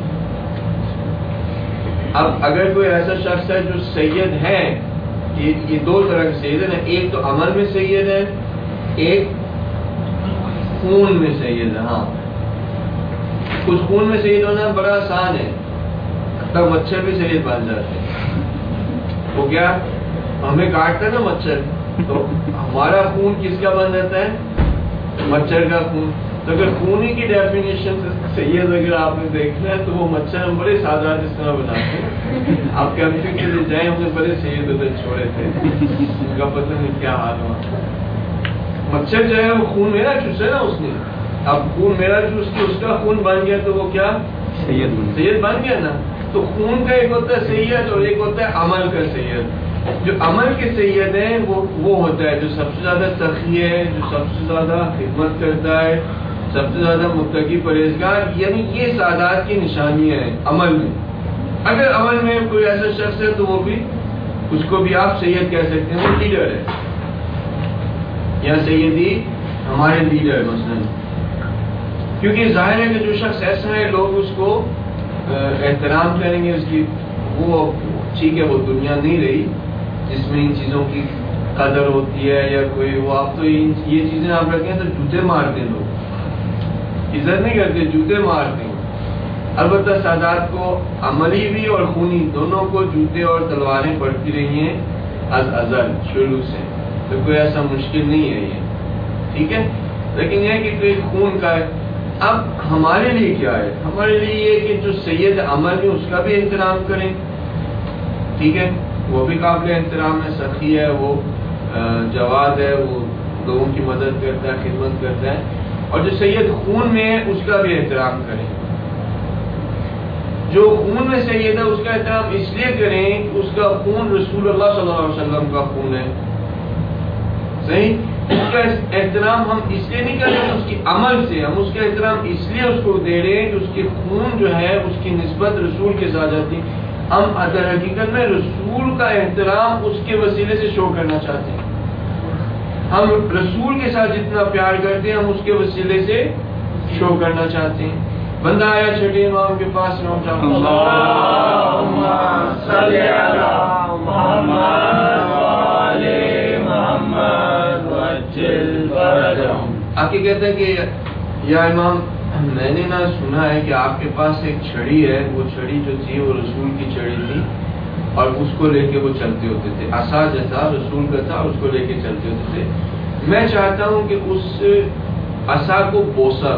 اب اگر کوئی ایسا شخص ہے جو سید ہے، یہ دو طرح کے سید ہیں، ایک تو عمل میں سید ہے، ایک خون میں سید ہے. ہاں، کچھ خون میں سید ہونا بڑا آسان ہے، تب مچھر بھی سید بن جاتے ہیں. وہ کیا؟ ہمیں کاٹتا ہے نا مچھر، تو ہمارا خون کس کا بن جاتا ہے؟ مچھر کا خون. تو اگر خونی کی ڈیفینیشن سید اگر آپ نے دیکھنا ہے تو وہ مچھر ہم بڑے سادہ جس طرح بناتے ہیں. آپ کنٹری کے لیے جائیں، ہم نے بڑے سید ادھر چھوڑے تھے، ان کا پتہ نہیں کیا حال ہوا. مچھر جو ہے وہ خون میرا چوسا نا اس نے، اب خون میرا چوس کے اس کا خون بن گیا تو وہ کیا سید سید بن گیا نا. تو خون کا ایک ہوتا ہے سید اور ایک ہوتا ہے عمل کا سید. جو عمل کے سید ہیں وہ وہ ہوتا ہے جو سب سے زیادہ سخی ہے، جو سب سے زیادہ خدمت کرتا ہے، سب سے زیادہ متقی پرہیزگار. یعنی یہ سادات کی نشانیاں ہیں عمل میں. اگر عمل میں کوئی ایسا شخص ہے تو وہ بھی، اس کو بھی آپ سید کہہ سکتے ہیں، وہ لیڈر ہے، یا سیدی ہمارے لیڈر مثلا. کیونکہ ظاہر ہے کہ جو شخص ایسا ہے لوگ اس کو احترام کریں گے، اس کی وہ ٹھیک ہے وہ دنیا نہیں رہی جس میں ان چیزوں کی قدر ہوتی ہے، یا کوئی وہ آپ تو یہ چیزیں آپ رکھیں تو جوتے مارتے ہیں، لوگ عزت نہیں کرتے، جوتے مارتے ہیں. البتہ سادات کو عملی بھی اور خونی دونوں کو جوتے اور تلواریں پڑتی رہی ہیں، از ازل شروع سے، تو کوئی ایسا مشکل نہیں ہے یہ، ٹھیک ہے. لیکن یہ کہ کوئی خون کا ہے. اب ہمارے لیے کیا ہے؟ ہمارے لیے یہ کہ جو سید عمل ہے اس کا بھی احترام کریں، ٹھیک ہے، وہ بھی قابل احترام ہے، سخی ہے، وہ جواد ہے، وہ لوگوں کی مدد کرتا ہے، خدمت کرتا ہے. اور جو سید خون میں ہے اس کا بھی احترام کریں. جو خون میں سید ہے اس کا احترام اس لیے کریں کہ اس کا خون رسول اللہ صلی اللہ علیہ وسلم کا خون ہے. صحیح. اس کا احترام ہم اس لیے نہیں کر رہے اس کی عمل سے، ہم اس کا احترام اس لیے اس کو دے رہے ہیں کہ اس کے خون جو ہے اس کی نسبت رسول کے ساتھ جاتی. ہم در حقیقت میں رسول کا احترام اس کے وسیلے سے شو کرنا چاہتے ہیں. ہم رسول کے ساتھ جتنا پیار کرتے ہیں ہم اس کے وسیلے سے شو کرنا چاہتے ہیں. بندہ آیا چھٹے امام کے پاس میں اللہم صلی علی محمد وعلی محمد وعجل فرجہم. آ کے کہتا ہے کہ یا امام میں نے نا سنا ہے کہ آپ کے پاس ایک چھڑی ہے، وہ چھڑی جو تھی وہ رسول کی چھڑی تھی اور اس کو لے کے وہ چلتے ہوتے تھے. عصا جو تھا رسول کا تھا، اس کو لے کے چلتے ہوتے تھے. میں چاہتا ہوں کہ اس عصا کو بوسا،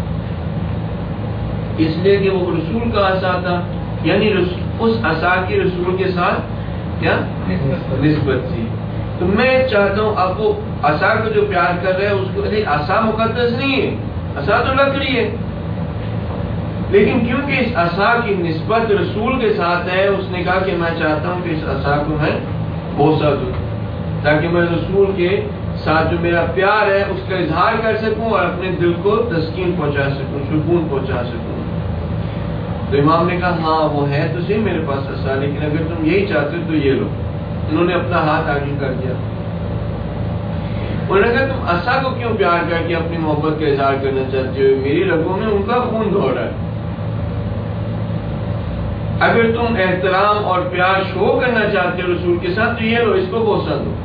اس لیے کہ وہ رسول کا عصا تھا، یعنی اس عصا کی رسول کے ساتھ کیا نسبت تھی. تو میں چاہتا ہوں آپ وہ عصا کو جو پیار کر رہے ہیں اس کو، عصا مقدس نہیں ہے، عصا تو لکڑی ہے، لیکن کیونکہ اس عصا کی نسبت رسول کے ساتھ ہے اس نے کہا کہ میں چاہتا ہوں کہ اس عصا کو میں بوسا دوں تاکہ میں رسول کے ساتھ جو میرا پیار ہے اس کا اظہار کر سکوں اور اپنے دل کو تسکین پہنچا سکوں، سکون پہنچا سکوں. تو امام نے کہا ہاں وہ ہے تو صحیح میرے پاس عصا، لیکن اگر تم یہی چاہتے ہو تو یہ لو. انہوں نے اپنا ہاتھ آگے کر دیا. انہوں نے کہا تم عصا کو کیوں پیار کر کے اپنی محبت کا اظہار کرنا چاہتے ہو؟ میری رگوں میں ان کا خون دوڑ رہا ہے. اگر تم احترام اور پیار شو کرنا چاہتے ہو رسول کے ساتھ تو یہ لو، اس کو بوسا دو.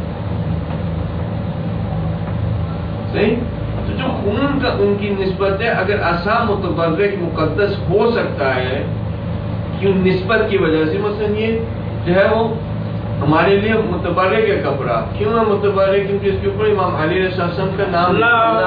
صحیح. تو جو خون کا ان کی نسبت ہے، اگر عصا متبرک مقدس ہو سکتا ہے کیوں نسبت کی وجہ سے، مثلا یہ جو ہے وہ ہمارے لیے متبرک ہے کپڑا، کیوں ہے متبرک؟ کیونکہ اس کے اوپر امام علی علیہ السلام کا نام.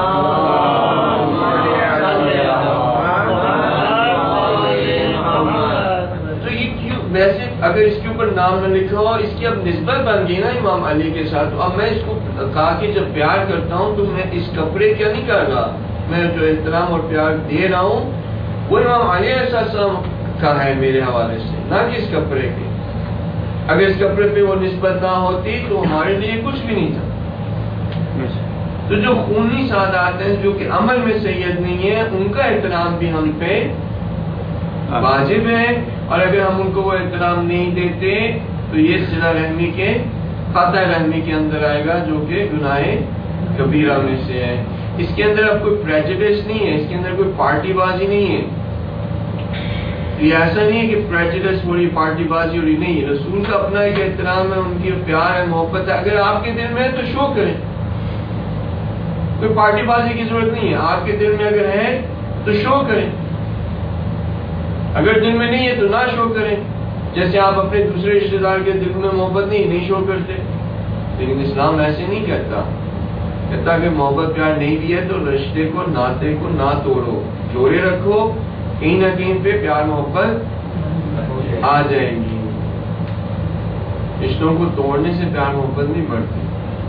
تو یہ کیوں ویسے اگر اس کے اوپر نام نہ لکھا ہو، اس کی اب نسبت بن گئی نا امام علی کے ساتھ. تو اب میں اس کو کہا کہ جب پیار کرتا ہوں تو میں اس کپڑے کیا نہیں کر رہا، میں جو احترام اور پیار دے رہا ہوں وہ امام علی علیہ السلام کا ہے میرے حوالے سے، نہ کہ اس کپڑے کے. اگر اس کپڑے پہ وہ نسبت نہ ہوتی تو ہمارے لیے کچھ بھی نہیں تھا. تو جو خونی سعادات ہیں جو کہ عمل میں سید نہیں ہے، ان کا احترام بھی ہم پہ واجب ہے. اور اگر ہم ان کو وہ احترام نہیں دیتے تو یہ صلہ رحمی کے قطع رحمی کے اندر آئے گا، جو کہ گناہ کبیرہ میں سے ہے. اس کے اندر اب کوئی پریجوڈس نہیں ہے، اس کے اندر کوئی پارٹی بازی نہیں ہے. یہ ایسا نہیں ہے کہ پریجوڈس ہو رہی، پارٹی بازی ہو رہی، نہیں. رسول کا اپنا ایک احترام ہے، ان کی پیار ہے، محبت ہے. اگر آپ کے دل میں ہے تو شو کریں، کوئی پارٹی بازی کی ضرورت نہیں ہے. آپ کے دل میں اگر ہے تو شو کریں، اگر دل میں نہیں ہے تو نہ شو کریں. جیسے آپ اپنے دوسرے رشتے دار کے دل میں محبت نہیں نہیں شو کرتے، لیکن اسلام ایسے نہیں کہتا. کہتا کہ محبت پیار نہیں بھی ہے تو رشتے کو، ناطے کو نہ توڑو، جوڑے رکھو، کہیں نہ کہیں پہ پیار محبت آ جائے گی. رشتوں کو توڑنے سے پیار محبت نہیں بڑھتی،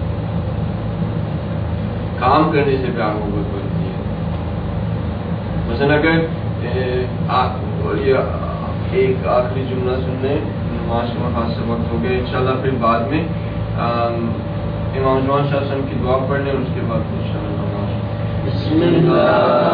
کام کرنے سے پیار محبت بڑھتی ہے. مثلا اگر یہ ایک آخری جملہ سننے معاشرہ خاص سے وقت ہو گیا، انشاءاللہ پھر بعد میں امام جوان شاہ صاحب کی دعا پڑھنے اور اس کے بعد انشاءاللہ بسم اللہ